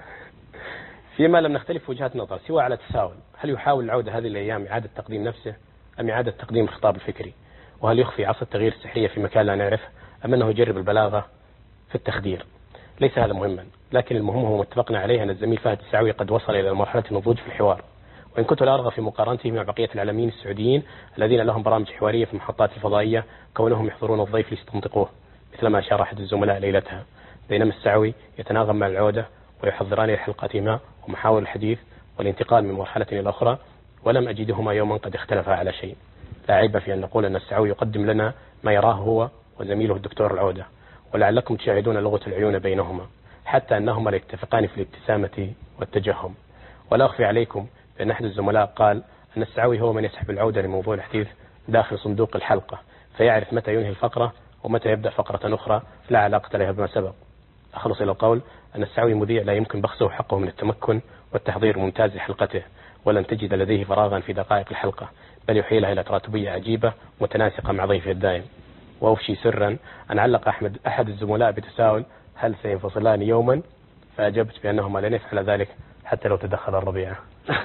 فيما لم نختلف وجهات نظر سوى على تساؤل: هل يحاول العودة هذه الأيام إعادة تقديم نفسه أم إعادة تقديم الخطاب الفكري؟ وهل يخفي عصا التغيير السحرية في مكان لا نعرفه أم أنه يجرب البلاغة في التخدير؟ ليس هذا مهما، لكن المهم هو ما اتفقنا عليه أن الزميل فهد السعوي قد وصل إلى مرحلة النضوج في الحوار، وإن كنت لا أرغب في مقارنته مع بقية الإعلاميين السعوديين الذين لهم برامج حوارية في المحطات الفضائية كونهم يحضرون الضيف ليستنطقوه مثلما أشار أحد الزملاء ليلتها، بينما السعوي يتناغم مع العودة ويحضران لحلقاتهما ومحاور الحديث والانتقال من مرحلة إلى أخرى، ولم أجدهما يوما قد اختلفا على شيء. لا عيب في أن نقول أن السعوي يقدم لنا ما يراه هو وزميله الدكتور العودة، ولعلكم تشاهدون لغة العيون بينهما حتى أنهما لا يتفقان في الابتسامة والتجهم. ولا أخفي عليكم بأن أحد الزملاء قال أن السعوي هو من يسحب العودة لموضوع الحديث داخل صندوق الحلقة، فيعرف متى ينهي الفقرة ومتى يبدأ فقرة أخرى لا علاقة لها بما سبق. أخلص إلى القول أن السعوي مذيع لا يمكن بخسه حقه من التمكن والتحضير ممتاز لحلقته، ولن تجد لديه فراغا في دقائق الحلقة، بل يحيلها إلى تراتبية عجيبة متناسقة مع ضيفه الدائم. وأفشي سرا أن علق أحمد أحد الزملاء بتساؤل: هل سينفصلان يوما؟ فأجبت بأنهما لن يفعل ذلك حتى لو تدخل الربيع.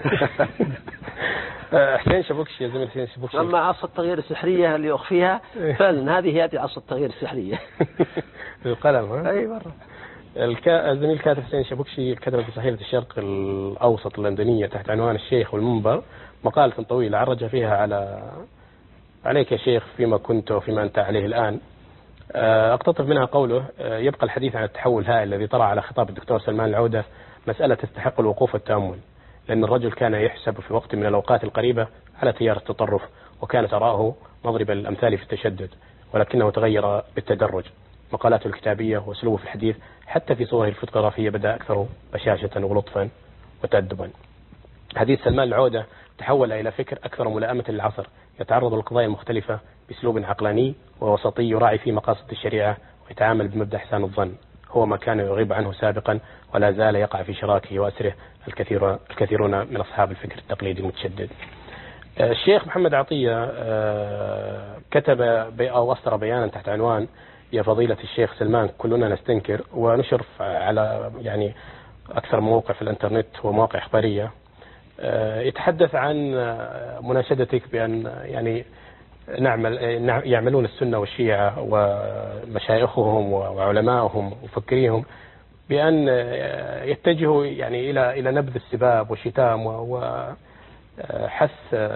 حسين شبكشي يا زميل حسين شبكشي، أما عصا التغيير السحرية اللي أخفيها فعلا هذه هي عصا التغيير السحرية. القلم ها؟ أي مرة. الكا... الزميل الكاتب حسين شبكشي كتب في صحيفة الشرق الأوسط اللندنية تحت عنوان الشيخ والمنبر مقالة طويلة عرج فيها على عليك يا شيخ فيما كنت وفيما أنت عليه الآن. أقتطف منها قوله: يبقى الحديث عن التحول الهائل الذي طرأ على خطاب الدكتور سلمان العودة مسألة تستحق الوقوف والتأمل، لأن الرجل كان يحسب في وقت من الأوقات القريبة على تيار التطرف، وكانت آراءه مضربا للأمثال في التشدد، ولكنه تغير بالتدرج. مقالاته الكتابية وأسلوبه في الحديث حتى في صوره الفوتوغرافية بدأ أكثر بشاشة ولطفا وتأدبا. حديث سلمان العودة تحول إلى فكر أكثر ملائمة للعصر، يتعرض للقضايا المختلفة بأسلوب عقلاني ووسطي يراعي فيه مقاصد الشريعة ويتعامل بمبدأ إحسان الظن، هو ما كان يغيب عنه سابقا، ولا زال يقع في شراكه وأسره الكثير الكثيرون من أصحاب الفكر التقليدي المتشدد. الشيخ محمد عطية كتب أو أصدر بيانا تحت عنوان: يا فضيلة الشيخ سلمان كلنا نستنكر، ونشر على يعني أكثر مواقع في الإنترنت ومواقع إخبارية، يتحدث عن مناشدتك بأن يعني نعمل يعملون السنة والشيعة ومشايخهم وعلمائهم ومفكريهم بأن يتجهوا يعني إلى إلى نبذ السباب والشتام وحث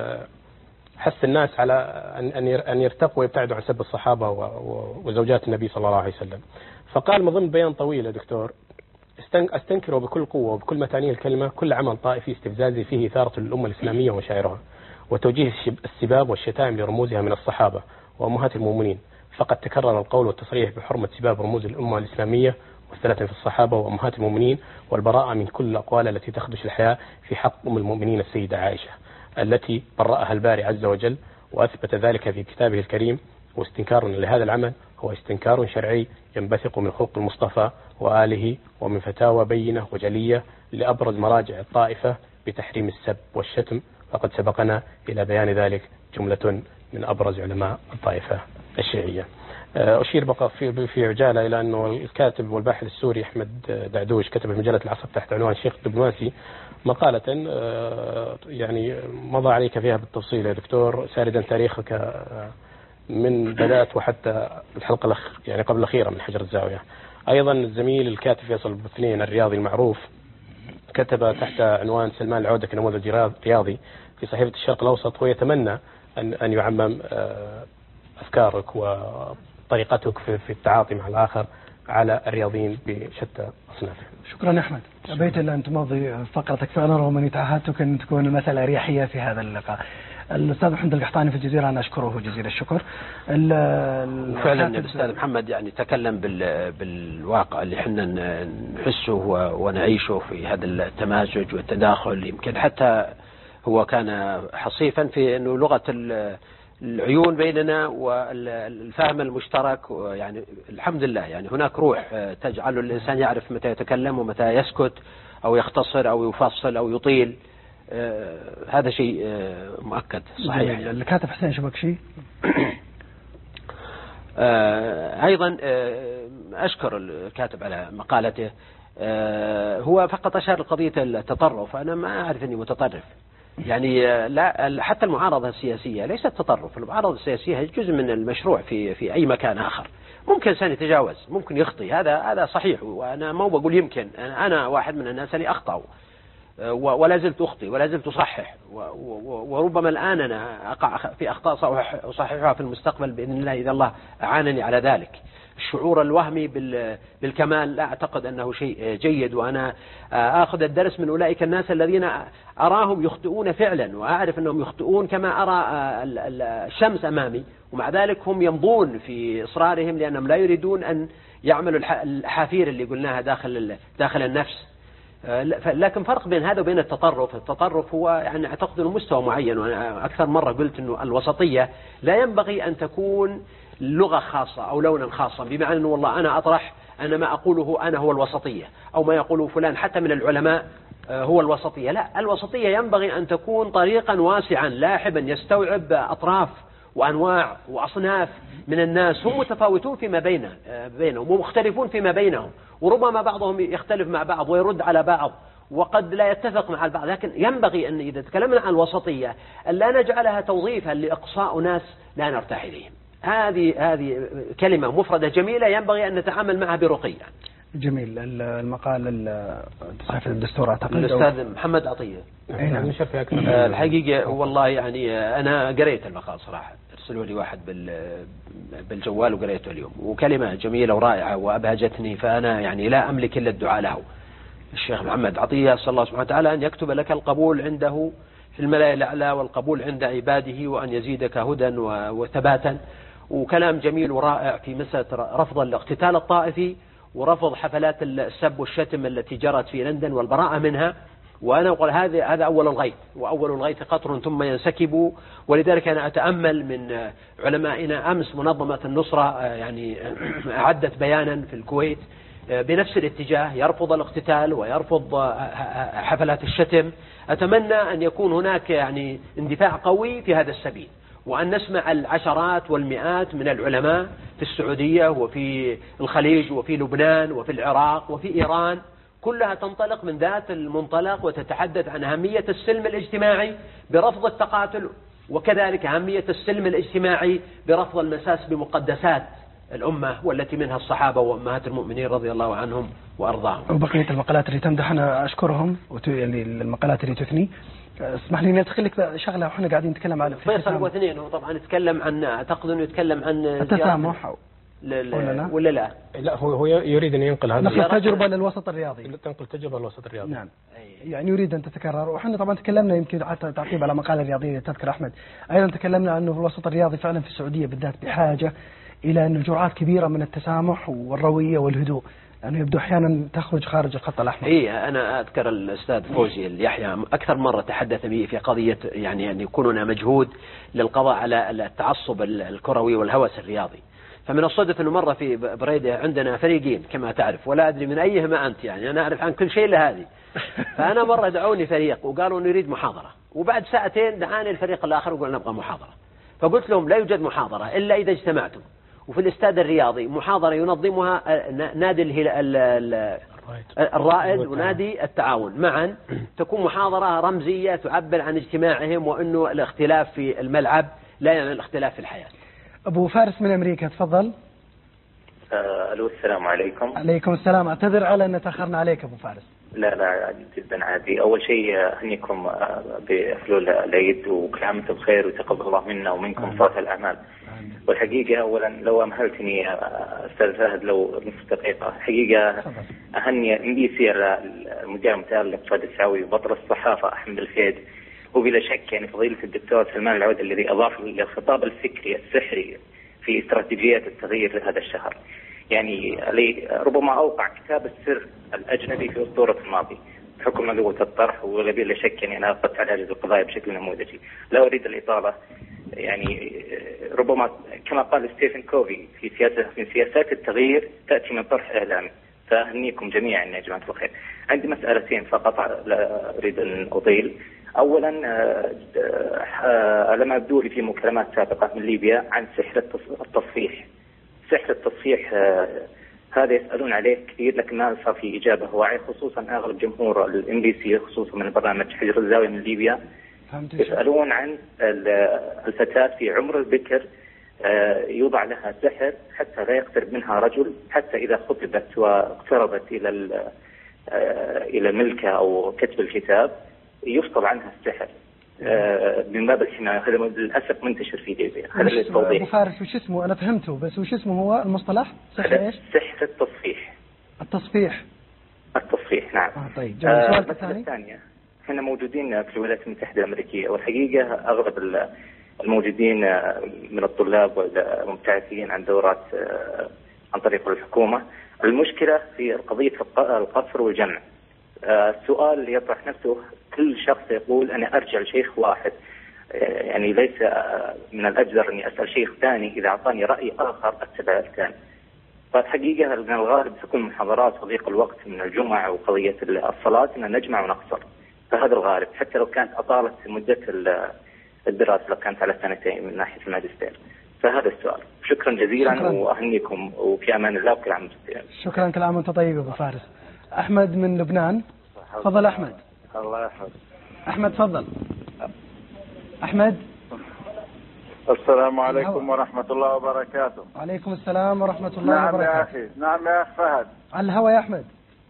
حث الناس على أن أن يرتقوا ويبتعدوا عن سب الصحابة وزوجات النبي صلى الله عليه وسلم. فقال من ضمن بيان طويل يا دكتور: أستنكر بكل قوة وبكل متانية الكلمة كل عمل طائفي استفزازي فيه إثارة الأمة الإسلامية ومشاعرها، وتوجيه السباب والشتائم لرموزها من الصحابة وأمهات المؤمنين، فقد تكرر القول والتصريح بحرمة سباب رموز الأمة الإسلامية والثلاثة في الصحابة وأمهات المؤمنين، والبراءة من كل الأقوال التي تخدش الحياة في حق أم المؤمنين السيدة عائشة التي برأها الباري عز وجل وأثبت ذلك في كتابه الكريم. واستنكار لهذا العمل هو استنكار شرعي ينبثق من خلق المصطفى وآله ومن فتاوى بينة وجلية لأبرز مراجع الطائفة بتحريم السب والشتم، وقد سبقنا إلى بيان ذلك جملة من أبرز علماء الطائفة الشيعية. أشير بقى في في عجالة إلى أنه الكاتب والباحث السوري أحمد دعدوش كتب في مجلة العصر تحت عنوان الشيخ الدبلوماسي مقالة يعني مضى عليك فيها بالتفصيل يا دكتور، ساردا تاريخك من بدأت وحتى الحلقة يعني قبل الأخيرة من حجر الزاوية. أيضا الزميل الكاتب فيصل بثنين الرياضي المعروف كتب تحت عنوان سلمان العودة كنموذج رياضي في صحيفة الشرق الأوسط، ويتمنى أن أن يعمم أفكارك وطريقتك في التعاطي مع الآخر على الرياضيين بشتى أصنافهم. شكرا أحمد، أبيت ألا أن تمضي فقرتك فعلا رغم أني تعهدتك أن تكون المسألة أريحية في هذا اللقاء. الأستاذ محمد القحطاني في الجزيرة أنا أشكره جزيل الشكر. فعلا الأستاذ محمد يعني تكلم بال بالواقع اللي احنا نحسه ونعيشه في هذا التمازج والتداخل. يمكن حتى هو كان حصيفا في أنه لغة العيون بيننا والفهم المشترك، يعني الحمد لله يعني هناك روح تجعل الإنسان يعرف متى يتكلم ومتى يسكت أو يختصر أو يفصل أو يطيل. آه هذا شيء آه مؤكد صحيح. يعني. الكاتب حسين شبكشي آه أيضا آه أشكر الكاتب على مقالته. آه هو فقط أشار لقضية التطرف، أنا ما أعرف أني متطرف يعني. آه لا حتى المعارضة السياسية ليست تطرف، المعارضة السياسية هي جزء من المشروع في في أي مكان آخر. ممكن إنسان يتجاوز، ممكن يخطي، هذا هذا صحيح، وأنا ما بقول يمكن، أنا واحد من الناس اللي أخطأوا ولا زلت أخطي ولا زلت أصحح، وربما الآن أنا أقع في أخطاء أصححها في المستقبل بإذن الله إذا الله أعانني على ذلك. الشعور الوهمي بالكمال لا أعتقد أنه شيء جيد، وأنا أخذ الدرس من أولئك الناس الذين أراهم يخطئون فعلا، وأعرف أنهم يخطئون كما أرى الشمس أمامي، ومع ذلك هم يمضون في إصرارهم لأنهم لا يريدون أن يعملوا الحافير اللي قلناها داخل داخل النفس. لكن فرق بين هذا وبين التطرف. التطرف هو يعني أعتقد أنه مستوى معين، وأنا أكثر مرة قلت أنه الوسطية لا ينبغي أن تكون لغة خاصة أو لونا خاصا، بمعنى أنه والله أنا أطرح أنا ما أقوله أنا هو الوسطية، أو ما يقوله فلان حتى من العلماء هو الوسطية. لا، الوسطية ينبغي أن تكون طريقا واسعا لاحبا يستوعب أطراف وأنواع وأصناف من الناس هم متفاوتون فيما بينه بينهم ومختلفون فيما بينهم، وربما بعضهم يختلف مع بعض ويرد على بعض وقد لا يتفق مع البعض، لكن ينبغي أن إذا تكلمنا عن الوسطية أن لا نجعلها توظيفا لإقصاء ناس لا نرتاح إليهم. هذه هذه كلمة مفردة جميلة ينبغي أن نتعامل معها برقي. جميل. المقال صحيفة الدستور أعتقد الأستاذ محمد عطية. نعم. الحقيقة والله يعني أنا قريت المقال صراحة، ارسلوا لي واحد بالجوال وقريته اليوم، وكلمة جميلة ورائعة وأبهجتني، فأنا يعني لا أملك إلا الدعاء له. الشيخ محمد عطية صلى الله سبحانه وتعالى أن يكتب لك القبول عنده في الملأ الأعلى والقبول عند عباده، وأن يزيدك هدى وثباتا. وكلام جميل ورائع في مسألة رفض الاقتتال الطائفي ورفض حفلات السب والشتم التي جرت في لندن والبراءة منها. وأنا أقول هذا هذا أول الغيث، وأول الغيث قطر ثم ينسكب. ولذلك أنا أتأمل من علمائنا. أمس منظمة النصرة يعني أعدت بيانا في الكويت بنفس الاتجاه، يرفض الاقتتال ويرفض حفلات الشتم. أتمنى أن يكون هناك يعني اندفاع قوي في هذا السبيل، وأن نسمع العشرات والمئات من العلماء في السعودية وفي الخليج وفي لبنان وفي العراق وفي إيران كلها تنطلق من ذات المنطلق وتتحدث عن أهمية السلم الاجتماعي برفض التقاتل، وكذلك أهمية السلم الاجتماعي برفض المساس بمقدسات الأمة والتي منها الصحابة وأمهات المؤمنين رضي الله عنهم وأرضاهم. وبقية المقالات اللي تمدح أنا أشكرهم، يعني المقالات اللي تثني. اسمح لي ندخل لك شغله وحنا قاعدين نتكلم عن فيصل واثنين. هو طبعا يتكلم عن اعتقد انه يتكلم عن التسامح ولا لا ولا لا لا هو هو يريد ان ينقل هذا نقل تجربه للوسط الرياضي، تنقل تجربه للوسط الرياضي. نعم، يعني يريد ان تتكرر. وحنا طبعا تكلمنا يمكن حتى تعقيب على مقاله رياضيه تذكر احمد، ايضا تكلمنا انه في الوسط الرياضي فعلا في السعوديه بالذات بحاجه الى انه جرعات كبيره من التسامح والرويه والهدوء، لأنه يبدو أحيانا تخرج خارج الخط الأحمر. إيه، أنا أذكر الأستاذ فوزي اليحيى أكثر مرة تحدث به في قضية يعني أن يكون هنا مجهود للقضاء على التعصب الكروي والهوس الرياضي. فمن الصدف أنه مرة في بريدة عندنا فريقين كما تعرف، ولا أدري من أيهما أنت، يعني أنا أعرف عن كل شيء لهذه. فأنا مرة دعوني فريق وقالوا نريد محاضرة، وبعد ساعتين دعاني الفريق الآخر وقال نبغى محاضرة. فقلت لهم لا يوجد محاضرة إلا إذا اجتمعتم، وفي الاستاد الرياضي محاضرة ينظمها نادي الرائد ونادي التعاون معا، تكون محاضرة رمزية تعبر عن اجتماعهم، وأنه الاختلاف في الملعب لا يعني الاختلاف في الحياة. أبو فارس من أمريكا تفضل. ألو السلام عليكم. عليكم السلام. اعتذر على أن تأخرنا عليك أبو فارس. لا لا جدا عادي. أول شيء أهنيكم بحلول العيد وكل عام وأنتم بخير وتقبل الله منا ومنكم صالح الأعمال. والحقيقة أولا لو أمهلتني أستاذ فهد لو نصف دقيقة، حقيقة أهني ام بي سي المدير المتعال الاقتصادي السعوي وبطل الصحافة أحمد الفيد، وبلا شك يعني فضيلة الدكتور سلمان العود الذي أضاف للخطاب الفكري السحري في استراتيجيات التغيير هذا الشهر. يعني ربما أوقع كتاب السر الأجنبي في أسطورة الماضي بحكم قوة الطرح، وبلا شك يعني أنا أخذت على هذه القضايا بشكل نموذجي. لا أريد الإطالة، يعني ربما كما قال ستيفن كوفي في سياسة من سياسات التغيير تأتي من طرح إعلامي. فأهنيكم جميعا يا جماعة الخير. عندي مسألتين فقط لا أريد أن أطيل. أولا على ما يبدو لي في مكالمات سابقة من ليبيا عن سحر التصفيح. سحر التصفيح هذا يسألون عليه كثير، لكن ما صار في إجابة واعية، خصوصا أغلب جمهور الام بي سي خصوصا من برنامج حجر الزاوية من ليبيا يسألون عن الفتاة في عمر البكر يوضع لها سحر حتى لا يقترب منها رجل، حتى إذا خطبت واقتربت إلى إلى الملكة أو كتب الكتاب يفصل عنها السحر من باب الحماية. هذا للأسف منتشر في ليبيا. هذا للتوضيح. أبو فارس وش اسمه؟ أنا فهمته بس وش اسمه هو المصطلح؟ سحر إيش؟ سحر التصفيح. التصفيح. التصفيح نعم. آه طيب. جميل. السؤال الثاني، احنا موجودين في الولايات المتحدة الأمريكية، والحقيقة أغلب الموجودين من الطلاب والمبتعثين عن دورات عن طريق الحكومة. المشكلة في قضية القصر والجمع. السؤال اللي يطرح نفسه كل شخص يقول أنا أرجع لشيخ واحد، يعني ليس من الأجدر أني أسأل شيخ ثاني إذا أعطاني رأي آخر أتبع الثاني. فالحقيقة من الغالب تكون محاضرات وضيق الوقت من الجمعة وقضية الصلاة أن نجمع ونقصر، فهذا الغالب حتى لو كانت أطالت مدة الدراسة لو كانت على سنتين من ناحية الماجستير. فهذا السؤال. شكرا جزيلا شكرا. وأهنيكم وفي أمان الله وكل عام وانتم. شكرا، كل عام وانت طيب أبو فارس. أحمد من لبنان، تفضل أحمد. الله يحفظك. أحمد تفضل. أحمد. السلام عليكم ورحمة الله وبركاته. وعليكم السلام ورحمة الله نعم وبركاته. نعم يا أخي، نعم يا أخ فهد. على الهوى يا أحمد.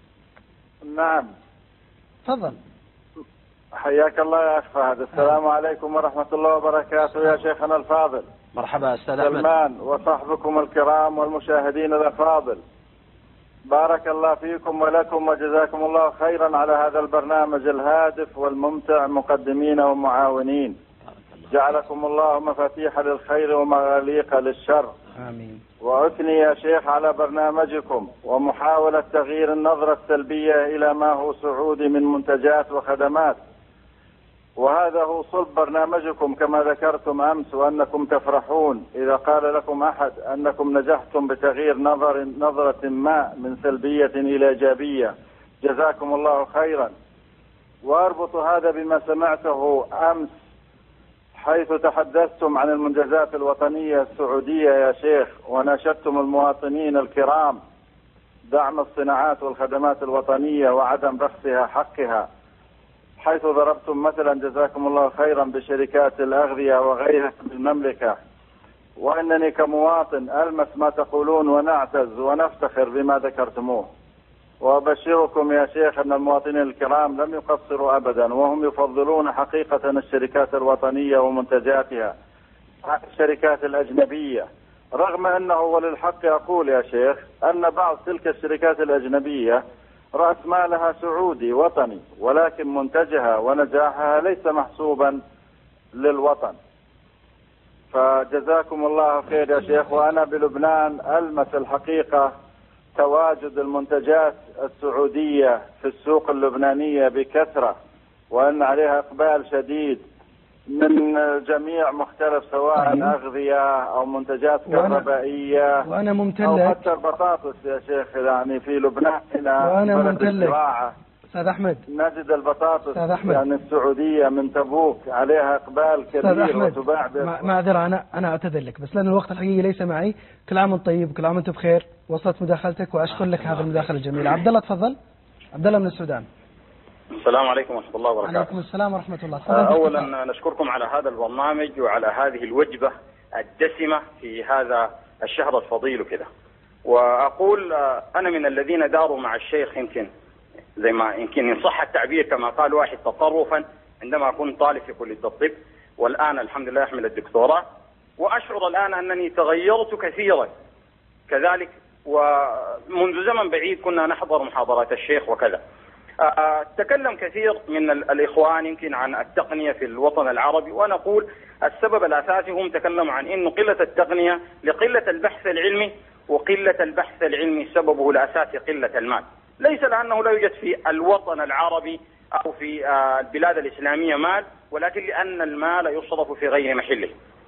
نعم. تفضل. حياك الله يا أخ فهد. السلام آه. عليكم ورحمة الله وبركاته يا شيخنا الفاضل. مرحبا أستاذ أحمد. سلمان وصحبكم الكرام والمشاهدين الأفاضل. بارك الله فيكم ولكم وجزاكم الله خيرا على هذا البرنامج الهادف والممتع مقدمين ومعاونين. جعلكم الله مفاتيح للخير ومغاليق للشر. آمين. وأثني يا شيخ على برنامجكم ومحاولة تغيير النظرة السلبية إلى ما هو سعودي من منتجات وخدمات، وهذا هو صلب برنامجكم كما ذكرتم أمس، وأنكم تفرحون إذا قال لكم أحد أنكم نجحتم بتغيير نظر نظرة ما من سلبية إلى إيجابية. جزاكم الله خيرا. وأربط هذا بما سمعته أمس حيث تحدثتم عن المنجزات الوطنية السعودية يا شيخ، وناشدتم المواطنين الكرام دعم الصناعات والخدمات الوطنية وعدم بخسها حقها، حيث ضربتم مثلا جزاكم الله خيرا بشركات الأغذية وغيرها في المملكة. وإنني كمواطن ألمس ما تقولون ونعتز ونفتخر بما ذكرتموه. وأبشركم يا شيخ أن المواطنين الكرام لم يقصروا أبدا، وهم يفضلون حقيقة الشركات الوطنية ومنتجاتها عن الشركات الأجنبية، رغم أنه وللحق أقول يا شيخ أن بعض تلك الشركات الأجنبية رأس مالها سعودي وطني، ولكن منتجها ونجاحها ليس محسوبا للوطن. فجزاكم الله خير يا شيخ. وأنا بلبنان ألمس الحقيقة تواجد المنتجات السعودية في السوق اللبنانية بكثرة، وأن عليها إقبال شديد من جميع مختلف، سواء طيب. أغذية أو منتجات كهربائية، وأنا ممتلك أو حتى البطاطس يا شيخ. يعني في لبنان هنا وأنا ممتلك أستاذ أحمد نجد البطاطس يعني السعودية من تبوك عليها إقبال كبير وتباع. معذرة أنا أنا أعتذر لك، بس لأن الوقت الحقيقي ليس معي. كل عام وانت طيب، كل عام وانت بخير. وصلت مداخلتك وأشكر لك هذه المداخلة الجميلة. عبد الله تفضل. عبد الله من السودان. السلام عليكم ورحمة الله وبركاته. وعليكم السلام ورحمة الله. أولا نشكركم على هذا البرنامج وعلى هذه الوجبة الدسمة في هذا الشهر الفضيل وكذا. وأقول أنا من الذين داروا مع الشيخ يمكن زي ما يمكن إن صح التعبير كما قال واحد تطرفا عندما كنت طالب في كلية الطب، والآن الحمد لله أحمل الدكتوراه، وأشعر الآن أنني تغيرت كثيرا كذلك. ومنذ زمن بعيد كنا نحضر محاضرات الشيخ وكذا. تكلم كثير من الإخوان يمكن عن التقنية في الوطن العربي، وأنا أقول السبب الأساسي هم تكلموا عن إنه قلة التقنية لقلة البحث العلمي، وقلة البحث العلمي سببه الأساسي قلة المال. ليس لأنه لا يوجد في الوطن العربي أو في البلاد الإسلامية مال، ولكن لأن المال يصرف في غير محله.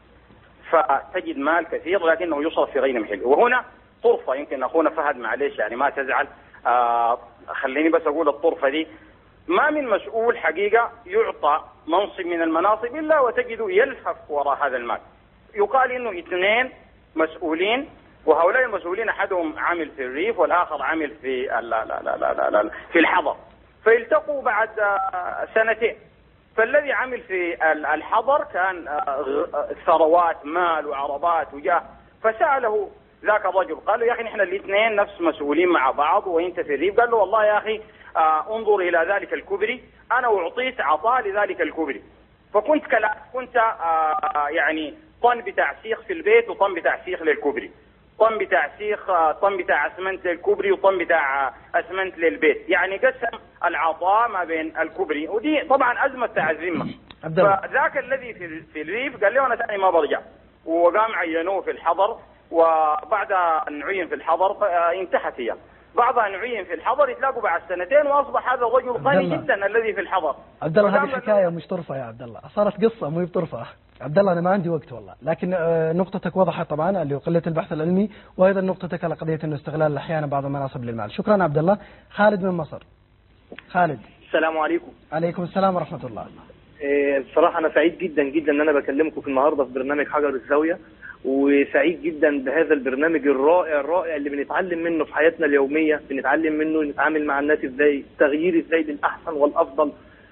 فتجد مال كثير لكنه يصرف في غير محله. وهنا طرفة يمكن أخونا فهد معليش يعني ما تزعل، آه خليني بس أقول الطرفة دي، ما من مسؤول حقيقة يعطى منصب من المناصب إلا وتجده يلهف وراء هذا المال. يقال إنه اثنين مسؤولين، وهؤلاء المسؤولين أحدهم عامل في الريف والآخر عامل في لا لا لا لا لا في الحضر، فيلتقوا بعد سنتين. فالذي عمل في الحضر كان ثروات مال وعربات وجاه، فسأله ذاك الرجل قال له يا أخي نحن الاثنين نفس مسؤولين مع بعض وانت في الريف. قال له والله يا أخي آه انظر إلى ذلك الكبري، أنا أعطيت عطاء لذلك الكبري، فكنت كلا كنت آه يعني طن بتاع سيخ في البيت وطن بتاع سيخ للكبري، طن بتاع سيخ آه طن بتاع أسمنت للكبري وطن بتاع آه أسمنت للبيت، يعني قسم العطاء ما بين الكبري. ودي طبعا أزمة تعزمة. فذاك الذي في, في الريف قال له أنا ثاني ما برجع، وقام عينوه في الحضر، وبعد أن عين في الحضر انتهت هي. بعض أن عين في الحضر يتلاقوا بعد سنتين وأصبح هذا الرجل غني جدا الذي في الحضر. عبد الله هذه حكاية مش طرفة يا عبد الله، صارت قصة مو بطرفة. عبد الله أنا ما عندي وقت والله، لكن نقطتك وضحت طبعا اللي قلة البحث العلمي، وأيضا نقطتك على قضية إنه استغلال أحيانا بعض المناصب للمال. شكرا عبد الله. خالد من مصر. خالد. السلام عليكم. عليكم السلام ورحمة الله. بصراحة أنا سعيد جدا جدا أن أنا بكلمكم في النهاردة في برنامج حجر الزاوية، وسعيد جدا بهذا البرنامج الرائع الرائع اللي بنتعلم منه في حياتنا اليومية، بنتعلم منه نتعامل مع الناس ازاي، تغيير ازاي للأحسن والأفضل.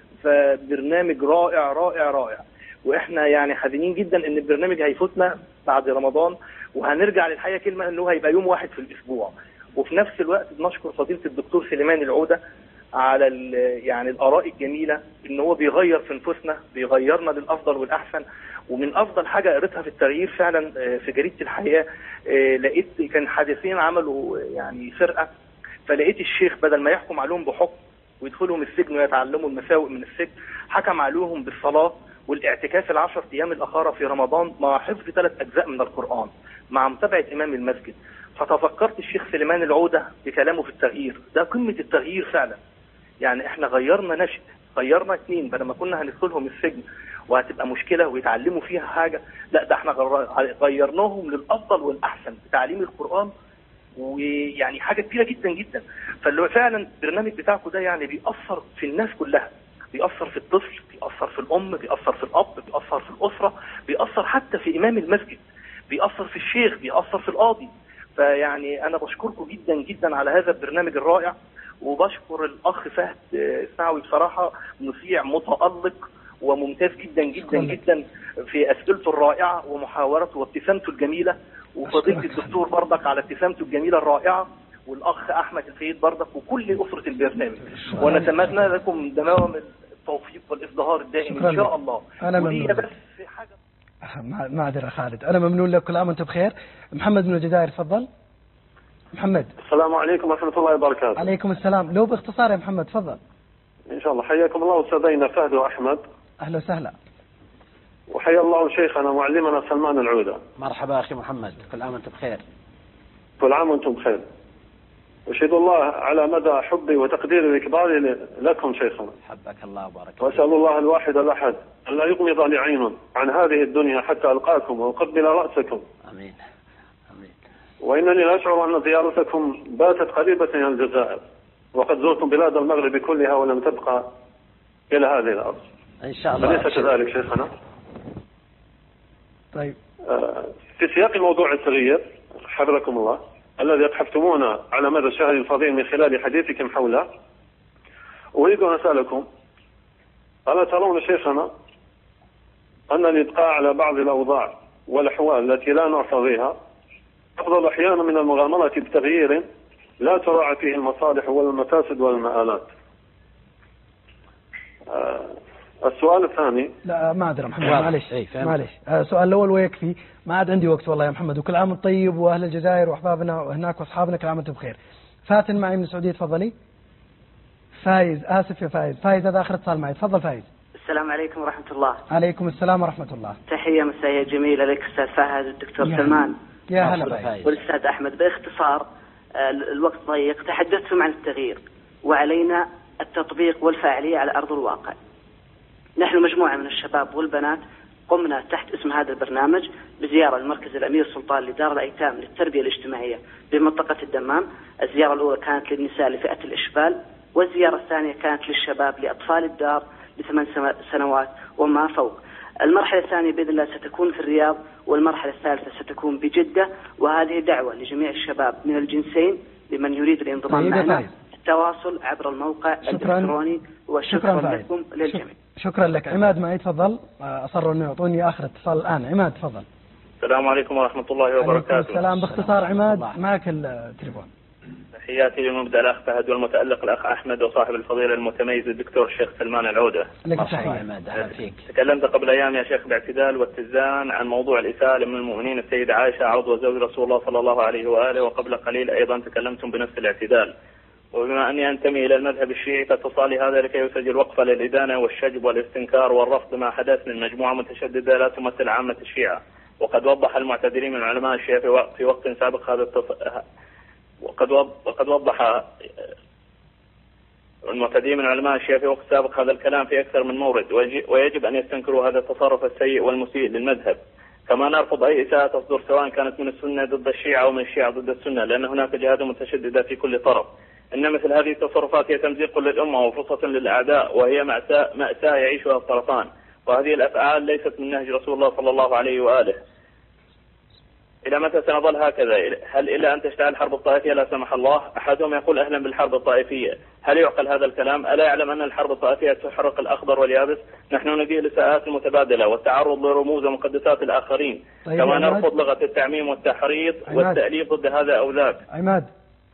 فبرنامج رائع رائع رائع، واحنا يعني حزينين جدا ان البرنامج هيفوتنا بعد رمضان، وهنرجع للحقيقة كلمة انه هيبقى يوم واحد في الأسبوع. وفي نفس الوقت بنشكر فضيلة الدكتور سليمان العودة على يعني الآراء الجميلة، ان هو بيغير في نفوسنا، بيغيرنا للأفضل والأحسن. ومن أفضل حاجة قريتها في التغيير فعلا في جريدة الحياة، لقيت كان حادثين عملوا يعني فرقة، فلقيت الشيخ بدل ما يحكم عليهم بحكم ويدخلهم السجن ويتعلموا المساوئ من السجن، حكم عليهم بالصلاة والاعتكاف العشر أيام الأخيرة في رمضان مع حفظ ثلاث أجزاء من القرآن مع متابعة إمام المسجد. فتفكرت الشيخ سليمان العودة بكلامه في التغيير، ده قمة التغيير فعلا. يعني احنا غيرنا نشء، غيرنا اثنين، بدل ما كنا هندخلهم السجن وهتبقى مشكلة ويتعلموا فيها حاجة، لا ده احنا غيرناهم للأفضل والأحسن بتعليم القرآن، ويعني حاجة كبيرة جدا جدا. فاللي فعلا البرنامج بتاعكم ده يعني بيأثر في الناس كلها، بيأثر في الطفل، بيأثر في الأم، بيأثر في الأب، بيأثر في الأسرة، بيأثر حتى في إمام المسجد، بيأثر في الشيخ، بيأثر في القاضي. فيعني أنا بشكركم جدا جدا على هذا البرنامج الرائع، وبشكر الأخ فهد السعوي بصراحة مذيع متألق وممتاز جدا جدا جدا في أسئلته الرائعة ومحاورته وابتسامته الجميلة، وفضيلة الدكتور برضك على ابتسامته الجميلة الرائعة، والأخ أحمد السيد برضك، وكل أسرة البرنامج. ونتمنى لكم دوام التوفيق والازدهار الدائم إن شاء الله. أنا ممنون. بس في حاجة معذرة خالد، أنا ممنون لك، كل عام وأنت بخير. محمد من الجزائر تفضل. محمد. السلام عليكم ورحمة الله وبركاته. عليكم السلام. لو باختصار يا محمد تفضل. إن شاء الله. حياكم الله أستاذينا فهد وأحمد. أهلا وسهلا. وحيا الله شيخنا معلمنا سلمان العودة. مرحبا أخي محمد، كل عام وأنت بخير. كل عام وأنتم بخير. أشهد الله على مدى حبي وتقديري وإكباري لكم شيخنا. حبك الله وبارك. وأسأل الله الواحد الأحد أن لا يغمض لي عين عن هذه الدنيا حتى ألقاكم وأقبل رأسكم. آمين. آمين. وإنني لا أشعر أن زيارتكم باتت قريبة من الجزائر، وقد زرتم بلاد المغرب كلها ولم تبقى إلى هذه الأرض. إن شاء الله. أليس كذلك شيخنا؟ طيب. في سياق موضوع التغيير حفظكم الله الذي أتحفتمونا على مدى الشهر الفضيل من خلال حديثكم حوله، أريد أن أسألكم: ألا ترون شيخنا أن الإبقاء على بعض الأوضاع والأحوال التي لا نرتضيها أفضل أحيانا من المغامرة بتغيير لا تراعى فيه المصالح والمفاسد والمآلات؟ آه السؤال الثاني. لا ما أدري محمد، معلش معلش السؤال الأول ويكفي، ما عاد عندي وقت والله يا محمد، وكل عام وانت طيب، وأهل الجزائر وأحبابنا وهناك وأصحابنا كل عام وانتم بخير. فاتن معي من السعودية تفضلي. فايز، آسف يا فايز، فايز هذا آخر اتصال معي، تفضل فايز. السلام عليكم ورحمة الله. عليكم السلام ورحمة الله. تحية مسائية جميلة لك أستاذ فهد والدكتور سلمان. يا هلا فايز. والأستاذ أحمد. باختصار الوقت ضيق، تحدثتم عن التغيير وعلينا التطبيق والفاعلية على أرض الواقع. نحن مجموعة من الشباب والبنات قمنا تحت اسم هذا البرنامج بزيارة لمركز الأمير سلطان لدار الأيتام للتربية الاجتماعية بمنطقة الدمام. الزيارة الأولى كانت للنساء لفئة الإشبال، والزيارة الثانية كانت للشباب لأطفال الدار لثمان سنوات وما فوق. المرحلة الثانية بإذن الله ستكون في الرياض، والمرحلة الثالثة ستكون بجدة. وهذه دعوة لجميع الشباب من الجنسين لمن يريد الانضمام معنا التواصل عبر الموقع الإلكتروني. وشكرا لكم للجميع. شكرا لك. عماد معي تفضل، أصروا أنه يعطوني آخر اتصال الآن. عماد تفضل. السلام عليكم ورحمة الله وبركاته. عليكم السلام. باختصار عماد معك التليفون. تحياتي للمبدع الأخ فهد والمتألق الأخ أحمد وصاحب الفضيلة المتميز الدكتور الشيخ سلمان العودة. لك تحية عماد. أهلا فيك. تكلمت قبل أيام يا شيخ باعتدال واتزان عن موضوع الإساءة لأم المؤمنين السيدة عائشة عضو زوج رسول الله صلى الله عليه وآله، وقبل قليل أيضا تكلمتم بنفس الاعتدال. وبما أني أنتمي إلى المذهب الشيعي فاتصالي هذا لكي يسجل وقفة للإدانة والشجب والاستنكار والرفض ما حدث من مجموعة متشددة لا تمثل عامة الشيعة. وقد وضح المعتذرين من علماء الشيعة في وقت سابق هذا التص... وقد وقد وضح المعتدين من علماء الشيعة في وقت سابق هذا الكلام في أكثر من مورد، ويجب أن يستنكروا هذا التصرف السيء والمسيء للمذهب. كما نرفض أي إساءة تصدر سواء كانت من السنة ضد الشيعة أو من الشيعة ضد السنة، لأن هناك جهات متشددة في كل طرف. إن مثل هذه التصرفات هي تمزيق للأمة وفرصة للأعداء، وهي مأساة, مأساة يعيشها الطرفان، وهذه الأفعال ليست من نهج رسول الله صلى الله عليه وآله. إلى متى سنظل هكذا؟ هل إلا أن تشتعل الحرب الطائفية لا سمح الله؟ أحدهم يقول أهلا بالحرب الطائفية. هل يعقل هذا الكلام؟ ألا يعلم أن الحرب الطائفية تحرق الأخضر واليابس؟ نحن نجيه للإساءات المتبادلة والتعرض لرموز ومقدسات الآخرين. طيب كما نرفض لغة التعميم والتحريض والتأليف ضد هذا أو ذاك. عماد،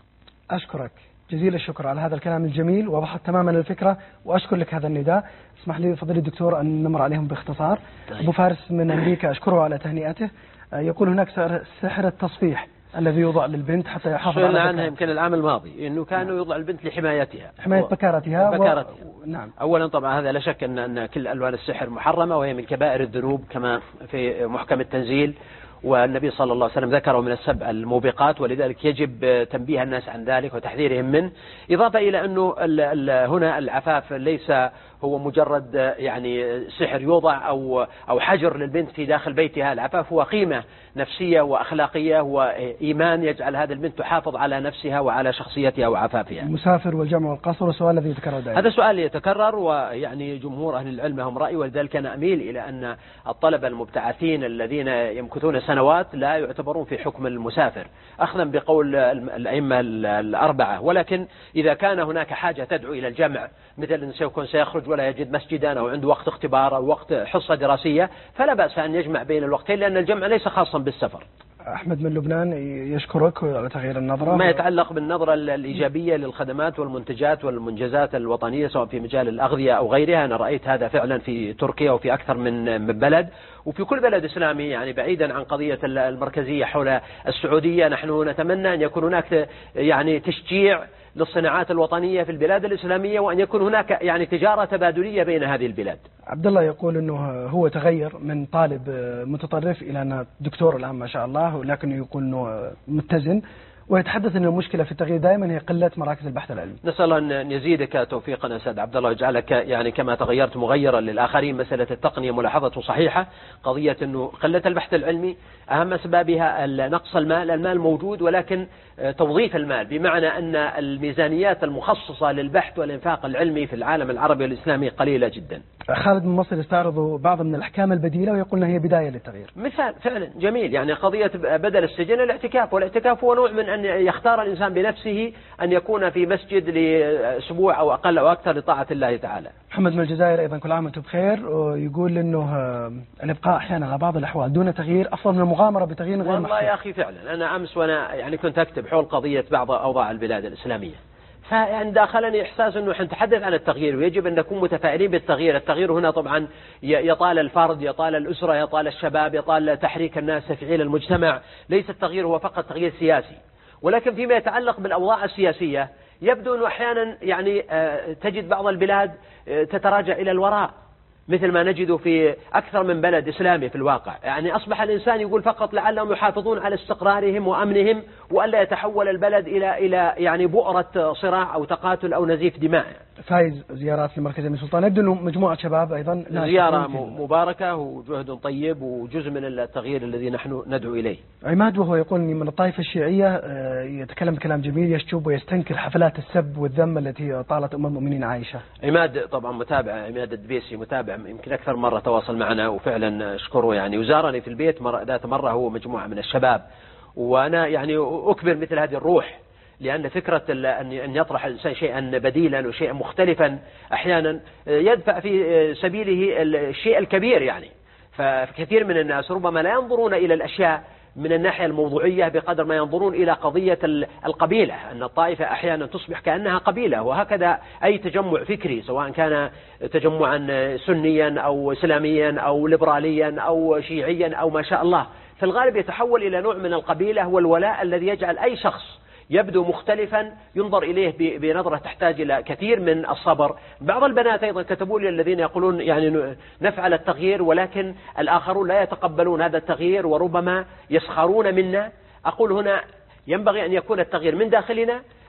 أشكرك جزيل الشكر على هذا الكلام الجميل، وضحت تماما الفكرة، وأشكر لك هذا النداء. اسمح لي فضيلة الدكتور أن نمر عليهم باختصار. طيب. أبو فارس من أمريكا أشكره على تهنئته، يقول هناك سحر التصفيح الذي يوضع للبنت حتى يحافظ على عنها يمكن العام الماضي انه كانوا نعم. يوضع البنت لحمايتها حماية بكارتها, بكارتها. و... نعم. اولا طبعا هذا لا شك ان ان كل الوان السحر محرمه، وهي من كبائر الذنوب كما في محكم التنزيل، والنبي صلى الله عليه وسلم ذكره من السبع الموبقات، ولذلك يجب تنبيه الناس عن ذلك وتحذيرهم منه. إضافة إلى أنه ال ال هنا العفاف ليس هو مجرد يعني سحر يوضع أو أو حجر للبنت في داخل بيتها. العفاف هو قيمة نفسية وأخلاقية وإيمان يجعل هذه البنت تحافظ على نفسها وعلى شخصيتها وعفافها. المسافر والجمع والقصر السؤال الذي يتكرر دائما. هذا سؤال يتكرر، ويعني جمهور أهل العلم هم رأي، ولذلك أنا أميل إلى أن الطلبة المبتعثين الذين يمكثون سنوات لا يعتبرون في حكم المسافر أخذا بقول الأئمة الأربعة. ولكن إذا كان هناك حاجة تدعو إلى الجمع، مثل أن سيكون سيخرج ولا يجد مسجدا أو عنده وقت اختبار أو وقت حصة دراسية، فلا بأس أن يجمع بين الوقتين، لأن الجمع ليس خاصا بالسفر. أحمد من لبنان يشكرك على تغيير النظرة. ما يتعلق بالنظرة الإيجابية للخدمات والمنتجات والمنجزات الوطنية سواء في مجال الأغذية أو غيرها، أنا رأيت هذا فعلا في تركيا وفي أكثر من بلد، وفي كل بلد إسلامي. يعني بعيدا عن قضية المركزية حول السعودية، نحن نتمنى أن يكون هناك يعني تشجيع للصناعات الوطنية في البلاد الإسلامية، وأن يكون هناك يعني تجارة تبادلية بين هذه البلاد. عبد الله يقول أنه هو تغير من طالب متطرف إلى أنه دكتور الآن ما شاء الله، ولكن يقول أنه متزن، ويتحدث أن المشكلة في التغيير دائما هي قلة مراكز البحث العلمي. نسأل أن يزيدك توفيقا أستاذ عبد الله، ويجعلك يعني كما تغيرت مغيرا للآخرين. مسألة التقنية ملاحظة صحيحة، قضية أنه قلة البحث العلمي أهم أسبابها نقص المال. المال موجود، ولكن توظيف المال، بمعنى أن الميزانيات المخصصة للبحث والإنفاق العلمي في العالم العربي والإسلامي قليلة جدا. خالد من مصر يستعرض بعض من الأحكام البديلة ويقول أنها هي بداية للتغيير. مثال فعلا جميل، يعني قضية بدل السجن الاعتكاف، والاعتكاف هو نوع من أن يختار الإنسان بنفسه أن يكون في مسجد لأسبوع أو أقل أو أكثر لطاعة الله تعالى. محمد من الجزائر أيضا كل عام وأنتم بخير، ويقول أنه الإبقاء أحيانا على بعض الأحوال دون تغيير أفضل من المغامرة بتغيير غير محسوب. والله يا أخي فعلا أنا أمس وأنا يعني كنت أكتب حول قضية بعض أوضاع البلاد الإسلامية، فيعني داخلني إحساس أنه نتحدث عن التغيير ويجب أن نكون متفائلين بالتغيير. التغيير هنا طبعا يطال الفرد، يطال الأسرة، يطال الشباب، يطال تحريك الناس، تفعيل المجتمع. ليس التغيير هو فقط تغيير سياسي، ولكن فيما يتعلق بالأوضاع السياسية يبدو أنه أحيانا يعني تجد بعض البلاد تتراجع إلى الوراء، مثل ما نجد في أكثر من بلد إسلامي في الواقع. يعني أصبح الإنسان يقول فقط لعلهم يحافظون على استقرارهم وأمنهم، وألا يتحول البلد إلى إلى يعني بؤرة صراع أو تقاتل أو نزيف دماء. فايز زيارات لمركز أمين سلطان، يبدو أنه مجموعة شباب أيضا زيارة مباركة وجهد طيب وجزء من التغيير الذي نحن ندعو إليه. عماد وهو يقول أني من الطائفة الشيعية يتكلم كلام جميل، يشجب ويستنكر حفلات السب والذم التي طالت أم المؤمنين عائشة. عماد طبعا متابع، عماد الدبيسي متابع يمكن أكثر مرة تواصل معنا، وفعلا أشكره يعني، وزارني في البيت مرة ذات مرة هو مجموعة من الشباب، وأنا يعني أكبر مثل هذه الروح، لأن فكرة أن يطرح الإنسان شيئا بديلا وشيئا مختلفا أحيانا يدفع في سبيله الشيء الكبير. يعني فكثير من الناس ربما لا ينظرون إلى الأشياء من الناحية الموضوعية بقدر ما ينظرون إلى قضية القبيلة، أن الطائفة أحيانا تصبح كأنها قبيلة. وهكذا أي تجمع فكري سواء كان تجمعا سنيا أو إسلاميا أو ليبراليا أو شيعيا أو ما شاء الله، في الغالب يتحول إلى نوع من القبيلة والولاء الذي يجعل أي شخص يبدو مختلفا ينظر إليه بنظرة تحتاج إلى كثير من الصبر. بعض البنات أيضا كتبوا لي الذين يقولون يعني نفعل التغيير، ولكن الآخرون لا يتقبلون هذا التغيير وربما يسخرون منا. أقول هنا ينبغي أن يكون التغيير من داخلنا،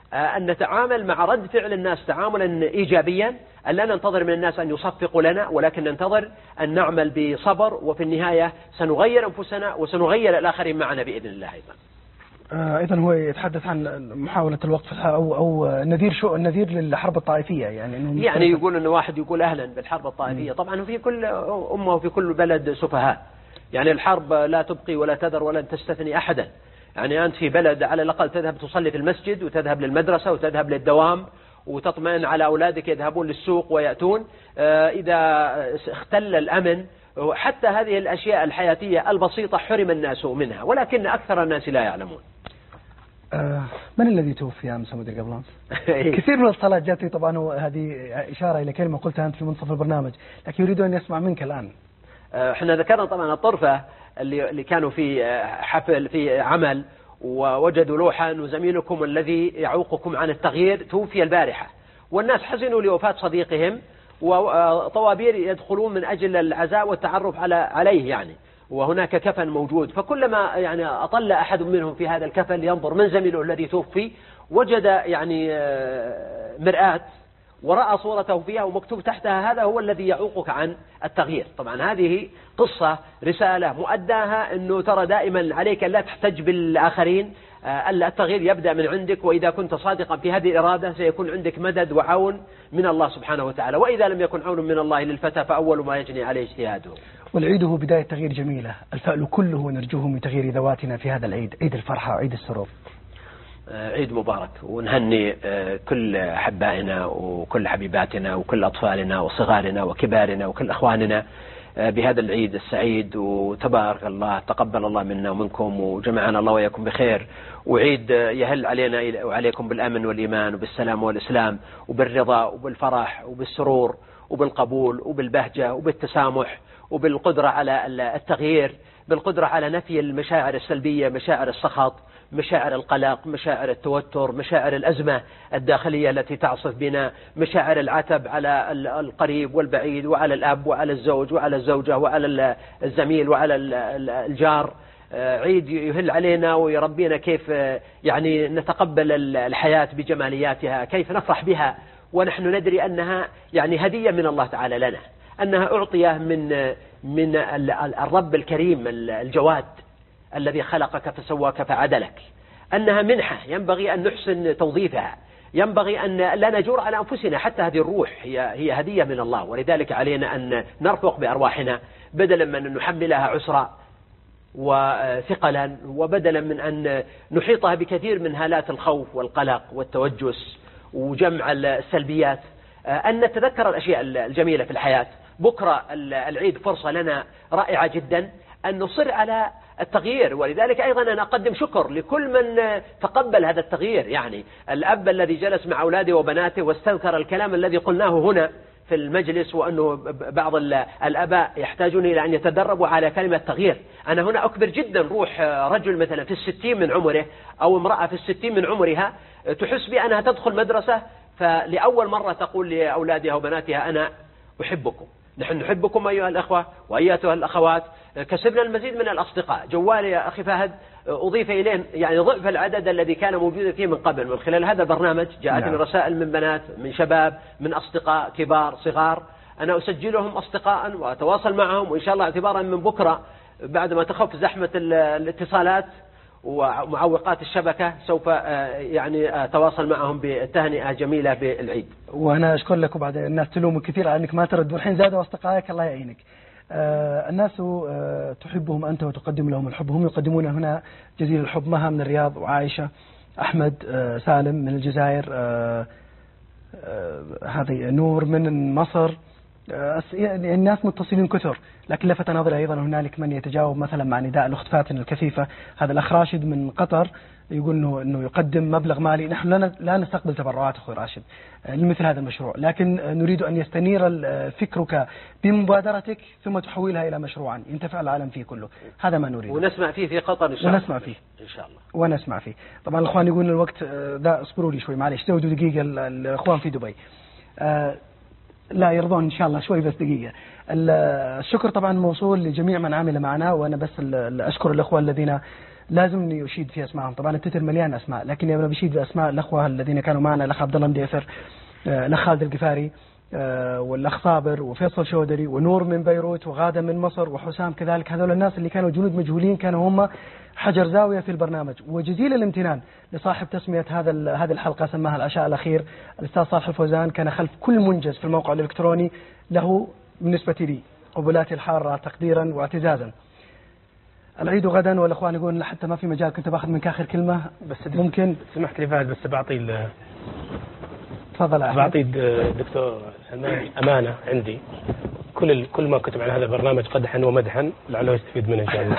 أن نتعامل مع رد فعل الناس تعاملا إيجابيا، أن لا ننتظر من الناس أن يصفقوا لنا، ولكن ننتظر أن نعمل بصبر، وفي النهاية سنغير أنفسنا وسنغير الآخرين معنا بإذن الله. أيضا أيضا هو يتحدث عن محاولة الوقف أو أو نذير شو النذير للحرب الطائفية، يعني إنه يعني يقول إنه واحد يقول أهلا بالحرب الطائفية. طبعا في كل أمة وفي كل بلد سفهاء، يعني الحرب لا تبقي ولا تذر ولن تستثني أحدا. يعني أنت في بلد على الأقل تذهب تصلي في المسجد وتذهب للمدرسة وتذهب للدوام وتطمئن على أولادك يذهبون للسوق ويأتون. إذا اختل الأمن حتى هذه الأشياء الحياتية البسيطة حرم الناس منها، ولكن أكثر الناس لا يعلمون. آه من الذي توفي أمس مدير قبلانس؟ كثير من الصلاة جاتني طبعا، وهذه إشارة إلى كلمة قلتها أنت في منتصف البرنامج، لكن يريد أن يسمع منك الآن. احنا ذكرنا طبعا الطرفة اللي اللي كانوا في حفل في عمل ووجدوا لوحة أنه زميلكم الذي يعوقكم عن التغيير توفي البارحة، والناس حزنوا لوفاة صديقهم وطوابير يدخلون من أجل العزاء والتعرف على عليه يعني، وهناك كفن موجود، فكلما يعني أطل أحد منهم في هذا الكفن ينظر من زميله الذي توفي وجد يعني مرآة ورأى صورته فيها ومكتوب تحتها هذا هو الذي يعوقك عن التغيير. طبعا هذه قصة رسالة مؤداها أنه ترى دائما عليك لا تحتج بالآخرين، التغيير يبدأ من عندك، وإذا كنت صادقا في هذه الإرادة سيكون عندك مدد وعون من الله سبحانه وتعالى، وإذا لم يكن عون من الله للفتى فأول ما يجني عليه اجتهاده. والعيد هو بداية تغيير جميلة، الفأل كله نرجوه من تغيير ذواتنا في هذا العيد، عيد الفرحة وعيد السرور. عيد مبارك، ونهني كل أحبائنا وكل حبيباتنا وكل أطفالنا وصغارنا وكبارنا وكل أخواننا بهذا العيد السعيد، وتبارك الله تقبل الله منا ومنكم وجمعنا الله وياكم بخير، وعيد يهل علينا وعليكم بالأمن والإيمان وبالسلام والإسلام وبالرضا وبالفرح وبالسرور وبالقبول وبالبهجة وبالتسامح وبالقدرة على التغيير، بالقدرة على نفي المشاعر السلبية، مشاعر السخط، مشاعر القلق، مشاعر التوتر، مشاعر الأزمة الداخلية التي تعصف بنا، مشاعر العتب على القريب والبعيد وعلى الأب وعلى الزوج وعلى الزوجة وعلى الزميل وعلى الجار. عيد يهل علينا ويربينا كيف يعني نتقبل الحياة بجمالياتها، كيف نفرح بها ونحن ندري أنها يعني هدية من الله تعالى لنا، أنها أعطية من من الرب الكريم الجواد الذي خلقك فسواك فعدلك، أنها منحة ينبغي أن نحسن توظيفها، ينبغي أن لا نجور على أنفسنا، حتى هذه الروح هي هي هدية من الله، ولذلك علينا أن نرفق بأرواحنا بدلا من أن نحملها عسرا وثقلا، وبدلا من أن نحيطها بكثير من هالات الخوف والقلق والتوجس وجمع السلبيات، أن نتذكر الأشياء الجميلة في الحياة. بكرة العيد فرصة لنا رائعة جدا أن نصر على التغيير، ولذلك أيضا أنا أقدم شكر لكل من تقبل هذا التغيير، يعني الأب الذي جلس مع أولاده وبناته واستذكر الكلام الذي قلناه هنا في المجلس، وأنه بعض الآباء يحتاجون إلى أن يتدربوا على كلمة تغيير. أنا هنا أكبر جدا روح رجل مثلا في الستين من عمره أو امرأة في الستين من عمرها تحس بأنها تدخل مدرسة فلأول مرة تقول لأولادها وبناتها أنا أحبكم، نحن نحبكم أيها الأخوة وأياتها الأخوات، كسبنا المزيد من الأصدقاء. جوالي يا أخي فهد أضيف إليه يعني ضعف العدد الذي كان موجودا فيه من قبل، من خلال هذا البرنامج جاءتني نعم. رسائل من بنات، من شباب، من أصدقاء كبار صغار، أنا أسجلهم أصدقاء وأتواصل معهم، وإن شاء الله اعتبارا من بكرة بعد ما تخف زحمة الاتصالات ومعوقات الشبكة سوف يعني أتواصل معهم بتهنئة جميلة بالعيد. وأنا أشكر لك، وبعد الناس تلومك كثير على أنك ما ترد، والحين زادوا أصدقائك الله يعينك. آه الناس آه تحبهم أنت وتقدم لهم الحب، هم يقدمون هنا جزيل الحب. مها من الرياض، وعائشة، أحمد آه سالم من الجزائر، آه آه هذه نور من مصر، آه يعني الناس متصلين كثر، لكن لفت نظري أيضا هنالك من يتجاوب مثلا مع نداء الأخت فاتن الكفيفة. هذا الأخ راشد من قطر يقول إنه إنه يقدم مبلغ مالي. نحن لا نستقبل تبرعات أخوي راشد لمثل هذا المشروع، لكن نريد أن يستنير فكرك بمبادرتك ثم تحولها إلى مشروعا ينتفع العالم فيه كله. هذا ما نريد، ونسمع فيه في قطر إن شاء الله. ونسمع فيه إن شاء الله ونسمع فيه. طبعا الأخوان يقولون الوقت ذا، اصبروا لي شوي معلش، زودوا دقيقة الأخوان في دبي لا يرضون إن شاء الله، شوي بس دقيقة. الشكر طبعا موصول لجميع من عمل معنا، وأنا بس أشكر الأخوة الذين لازم اني اشيد في اسمائهم. طبعا التتر مليان اسماء، لكن انا بشيد باسماء الاخوه الذين كانوا معنا، الاخ عبد الله مديفر، الاخ خالد القفاري، والاخ صابر، وفيصل شودري، ونور من بيروت، وغادة من مصر، وحسام كذلك. هذول الناس اللي كانوا جنود مجهولين كانوا هم حجر زاوية في البرنامج. وجزيل الامتنان لصاحب تسمية هذا هذه الحلقة، سماها العشاء الأخير، الأستاذ صالح الفوزان. كان خلف كل منجز في الموقع الإلكتروني له بالنسبة لي قبلاتي الحارة تقديرا واعتزازا. العيد غدا، والأخوان يقول حتى ما في مجال، كنت باخذ منك آخر كلمة بس ممكن سمحت لي فهد، بس بعطي تفضل. بعطي الدكتور سلمان أمانة عندي، كل كل ما كتب عن هذا البرنامج قدحا ومدحا لعله يستفيد منه ان شاء الله.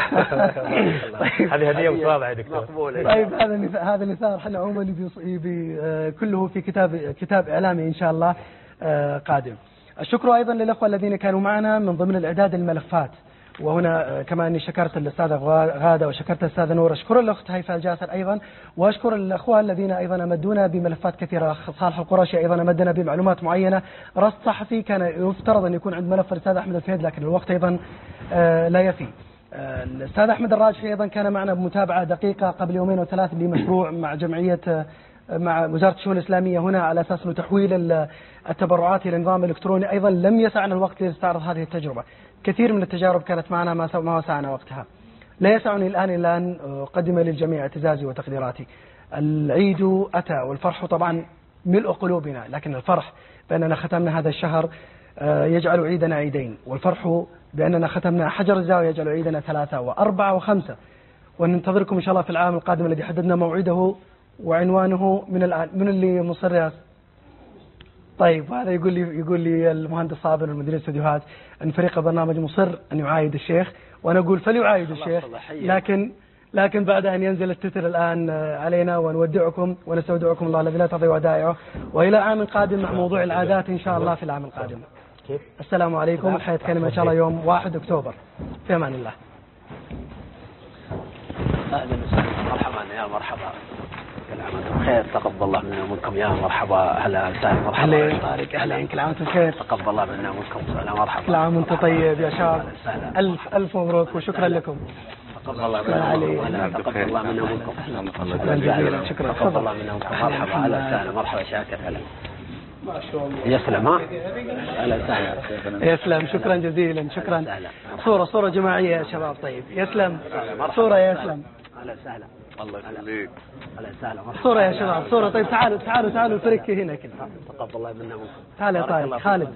هذه هديه متواضعه يا دكتور. طيب هذا هذا الاثار احنا عموما يبي كله في كتاب كتاب اعلامي ان شاء الله قادم. الشكر ايضا للاخوه الذين كانوا معنا من ضمن الاعداد الملفات، وهنا كما اني شكرت الاستاذه غاده وشكرت الاستاذه نور، اشكر الاخت هيفاء الجاسر ايضا، واشكر الاخوه الذين ايضا امدونا بملفات كثيره. صالح القرشي ايضا امدنا بمعلومات معينه. رصد صحفي كان يفترض ان يكون عند ملف الاستاذ احمد الفهيد، لكن الوقت ايضا لا يفي. الاستاذ احمد الراجحي ايضا كان معنا بمتابعه دقيقه قبل يومين او ثلاث لمشروع مع جمعيه مع وزاره الشؤون الاسلاميه هنا، على اساس انه تحويل التبرعات الى نظام الكتروني. ايضا لم يسعنا الوقت لنستعرض هذه التجربه. كثير من التجارب كانت معنا ما ما وسعنا وقتها. لا يسعني الآن إلا أن أقدم للجميع اعتزازي وتقديراتي. العيد أتى والفرح طبعا ملء قلوبنا، لكن الفرح بأننا ختمنا هذا الشهر يجعل عيدنا عيدين، والفرح بأننا ختمنا حجر الزاوية يجعل عيدنا ثلاثة وأربعة وخمسة. وننتظركم إن شاء الله في العام القادم الذي حددنا موعده وعنوانه من الآن. من اللي مصر؟ طيب هذا يقول لي يقول لي المهندس صابر المدير الاستديوهات ان فريق البرنامج مصر ان يعايد الشيخ، وانا اقول فليعايد الشيخ، لكن لكن بعد ان ينزل التتر الان علينا، ونودعكم ونستودعكم الله الذي لا تضيع ودائعه، والى عام قادم مع موضوع العادات ان شاء الله في العام القادم. السلام عليكم. الحياة كلمة ان شاء الله يوم واحد اكتوبر. في امان الله. اهلا وسهلا، مرحبا يا مرحبا، كل عام وانتم بخير، تقبل الله منا ومنكم يا مرحبا. هلا وسهلا، مرحبا اهلا طارق، اهلا، كل عام وانتم بخير، تقبل الله منا ومنكم. هلا مرحبا، كل عام وانتم طيب يا شباب. الف الف مبروك وشكرا لكم. تقبل الله منا ومنكم، تقبل الله منا ومنكم. شكرا، تقبل الله منا ومنكم. مرحبا، هلا وسهلا، مرحبا شاكر، هلا يسلم. ها هلا وسهلا، يسلم، شكرا جزيلا، شكرا. صورة صورة جماعية يا شباب. طيب يسلم، صورة يا يسلم. هلا وسهلا، الله يخليك. هلا وسهلا، صورة يا شباب، صورة. طيب تعالوا تعالوا تعالوا الفريق هنا كذا. تقبل الله منا ومنكم. تعال يا طارق، خالد.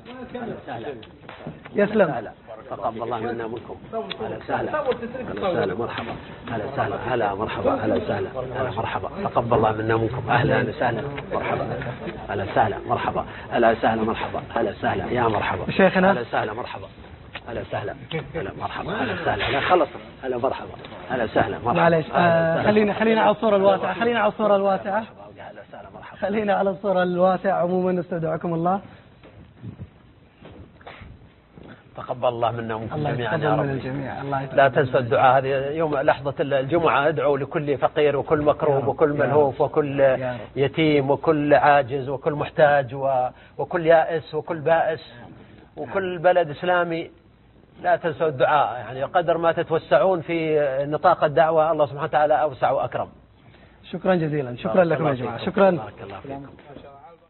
يسلم، تقبل الله منا ومنكم. هلا وسهلا، هلا وسهلا، مرحبا، هلا وسهلا، هلا مرحبا، هلا وسهلا، هلا مرحبا، تقبل الله منا ومنكم. اهلا وسهلا، مرحبا، هلا وسهلا، مرحبا، هلا وسهلا، مرحبا، هلا وسهلا، يا مرحبا شيخنا، هلا وسهلا، مرحبا، هلا وسهلا، هلا مرحبا، هلا وسهلا، لا خلص، هلا مرحبا، هلا وسهلا، مرحبا. معليش، آه خلينا خلينا على الصورة الواسعة، خلينا على الصورة الواسعة، خلينا على الصورة الواسعة. عموما نستودعكم الله. تقبل الله منا ومنكم جميعا يا رب. الجميع. الله لا تنسوا الدعاء، هذه يوم لحظة الجمعة ادعوا لكل فقير وكل مكروب وكل ملهوف وكل يتيم وكل عاجز وكل محتاج وكل يائس وكل بائس وكل بلد إسلامي. لا تنسوا الدعاء، يعني قدر ما تتوسعون في نطاق الدعوة الله سبحانه وتعالى أوسع وأكرم. شكرا جزيلا، شكرا لكم يا جماعة، شكرا. بارك الله فيكم.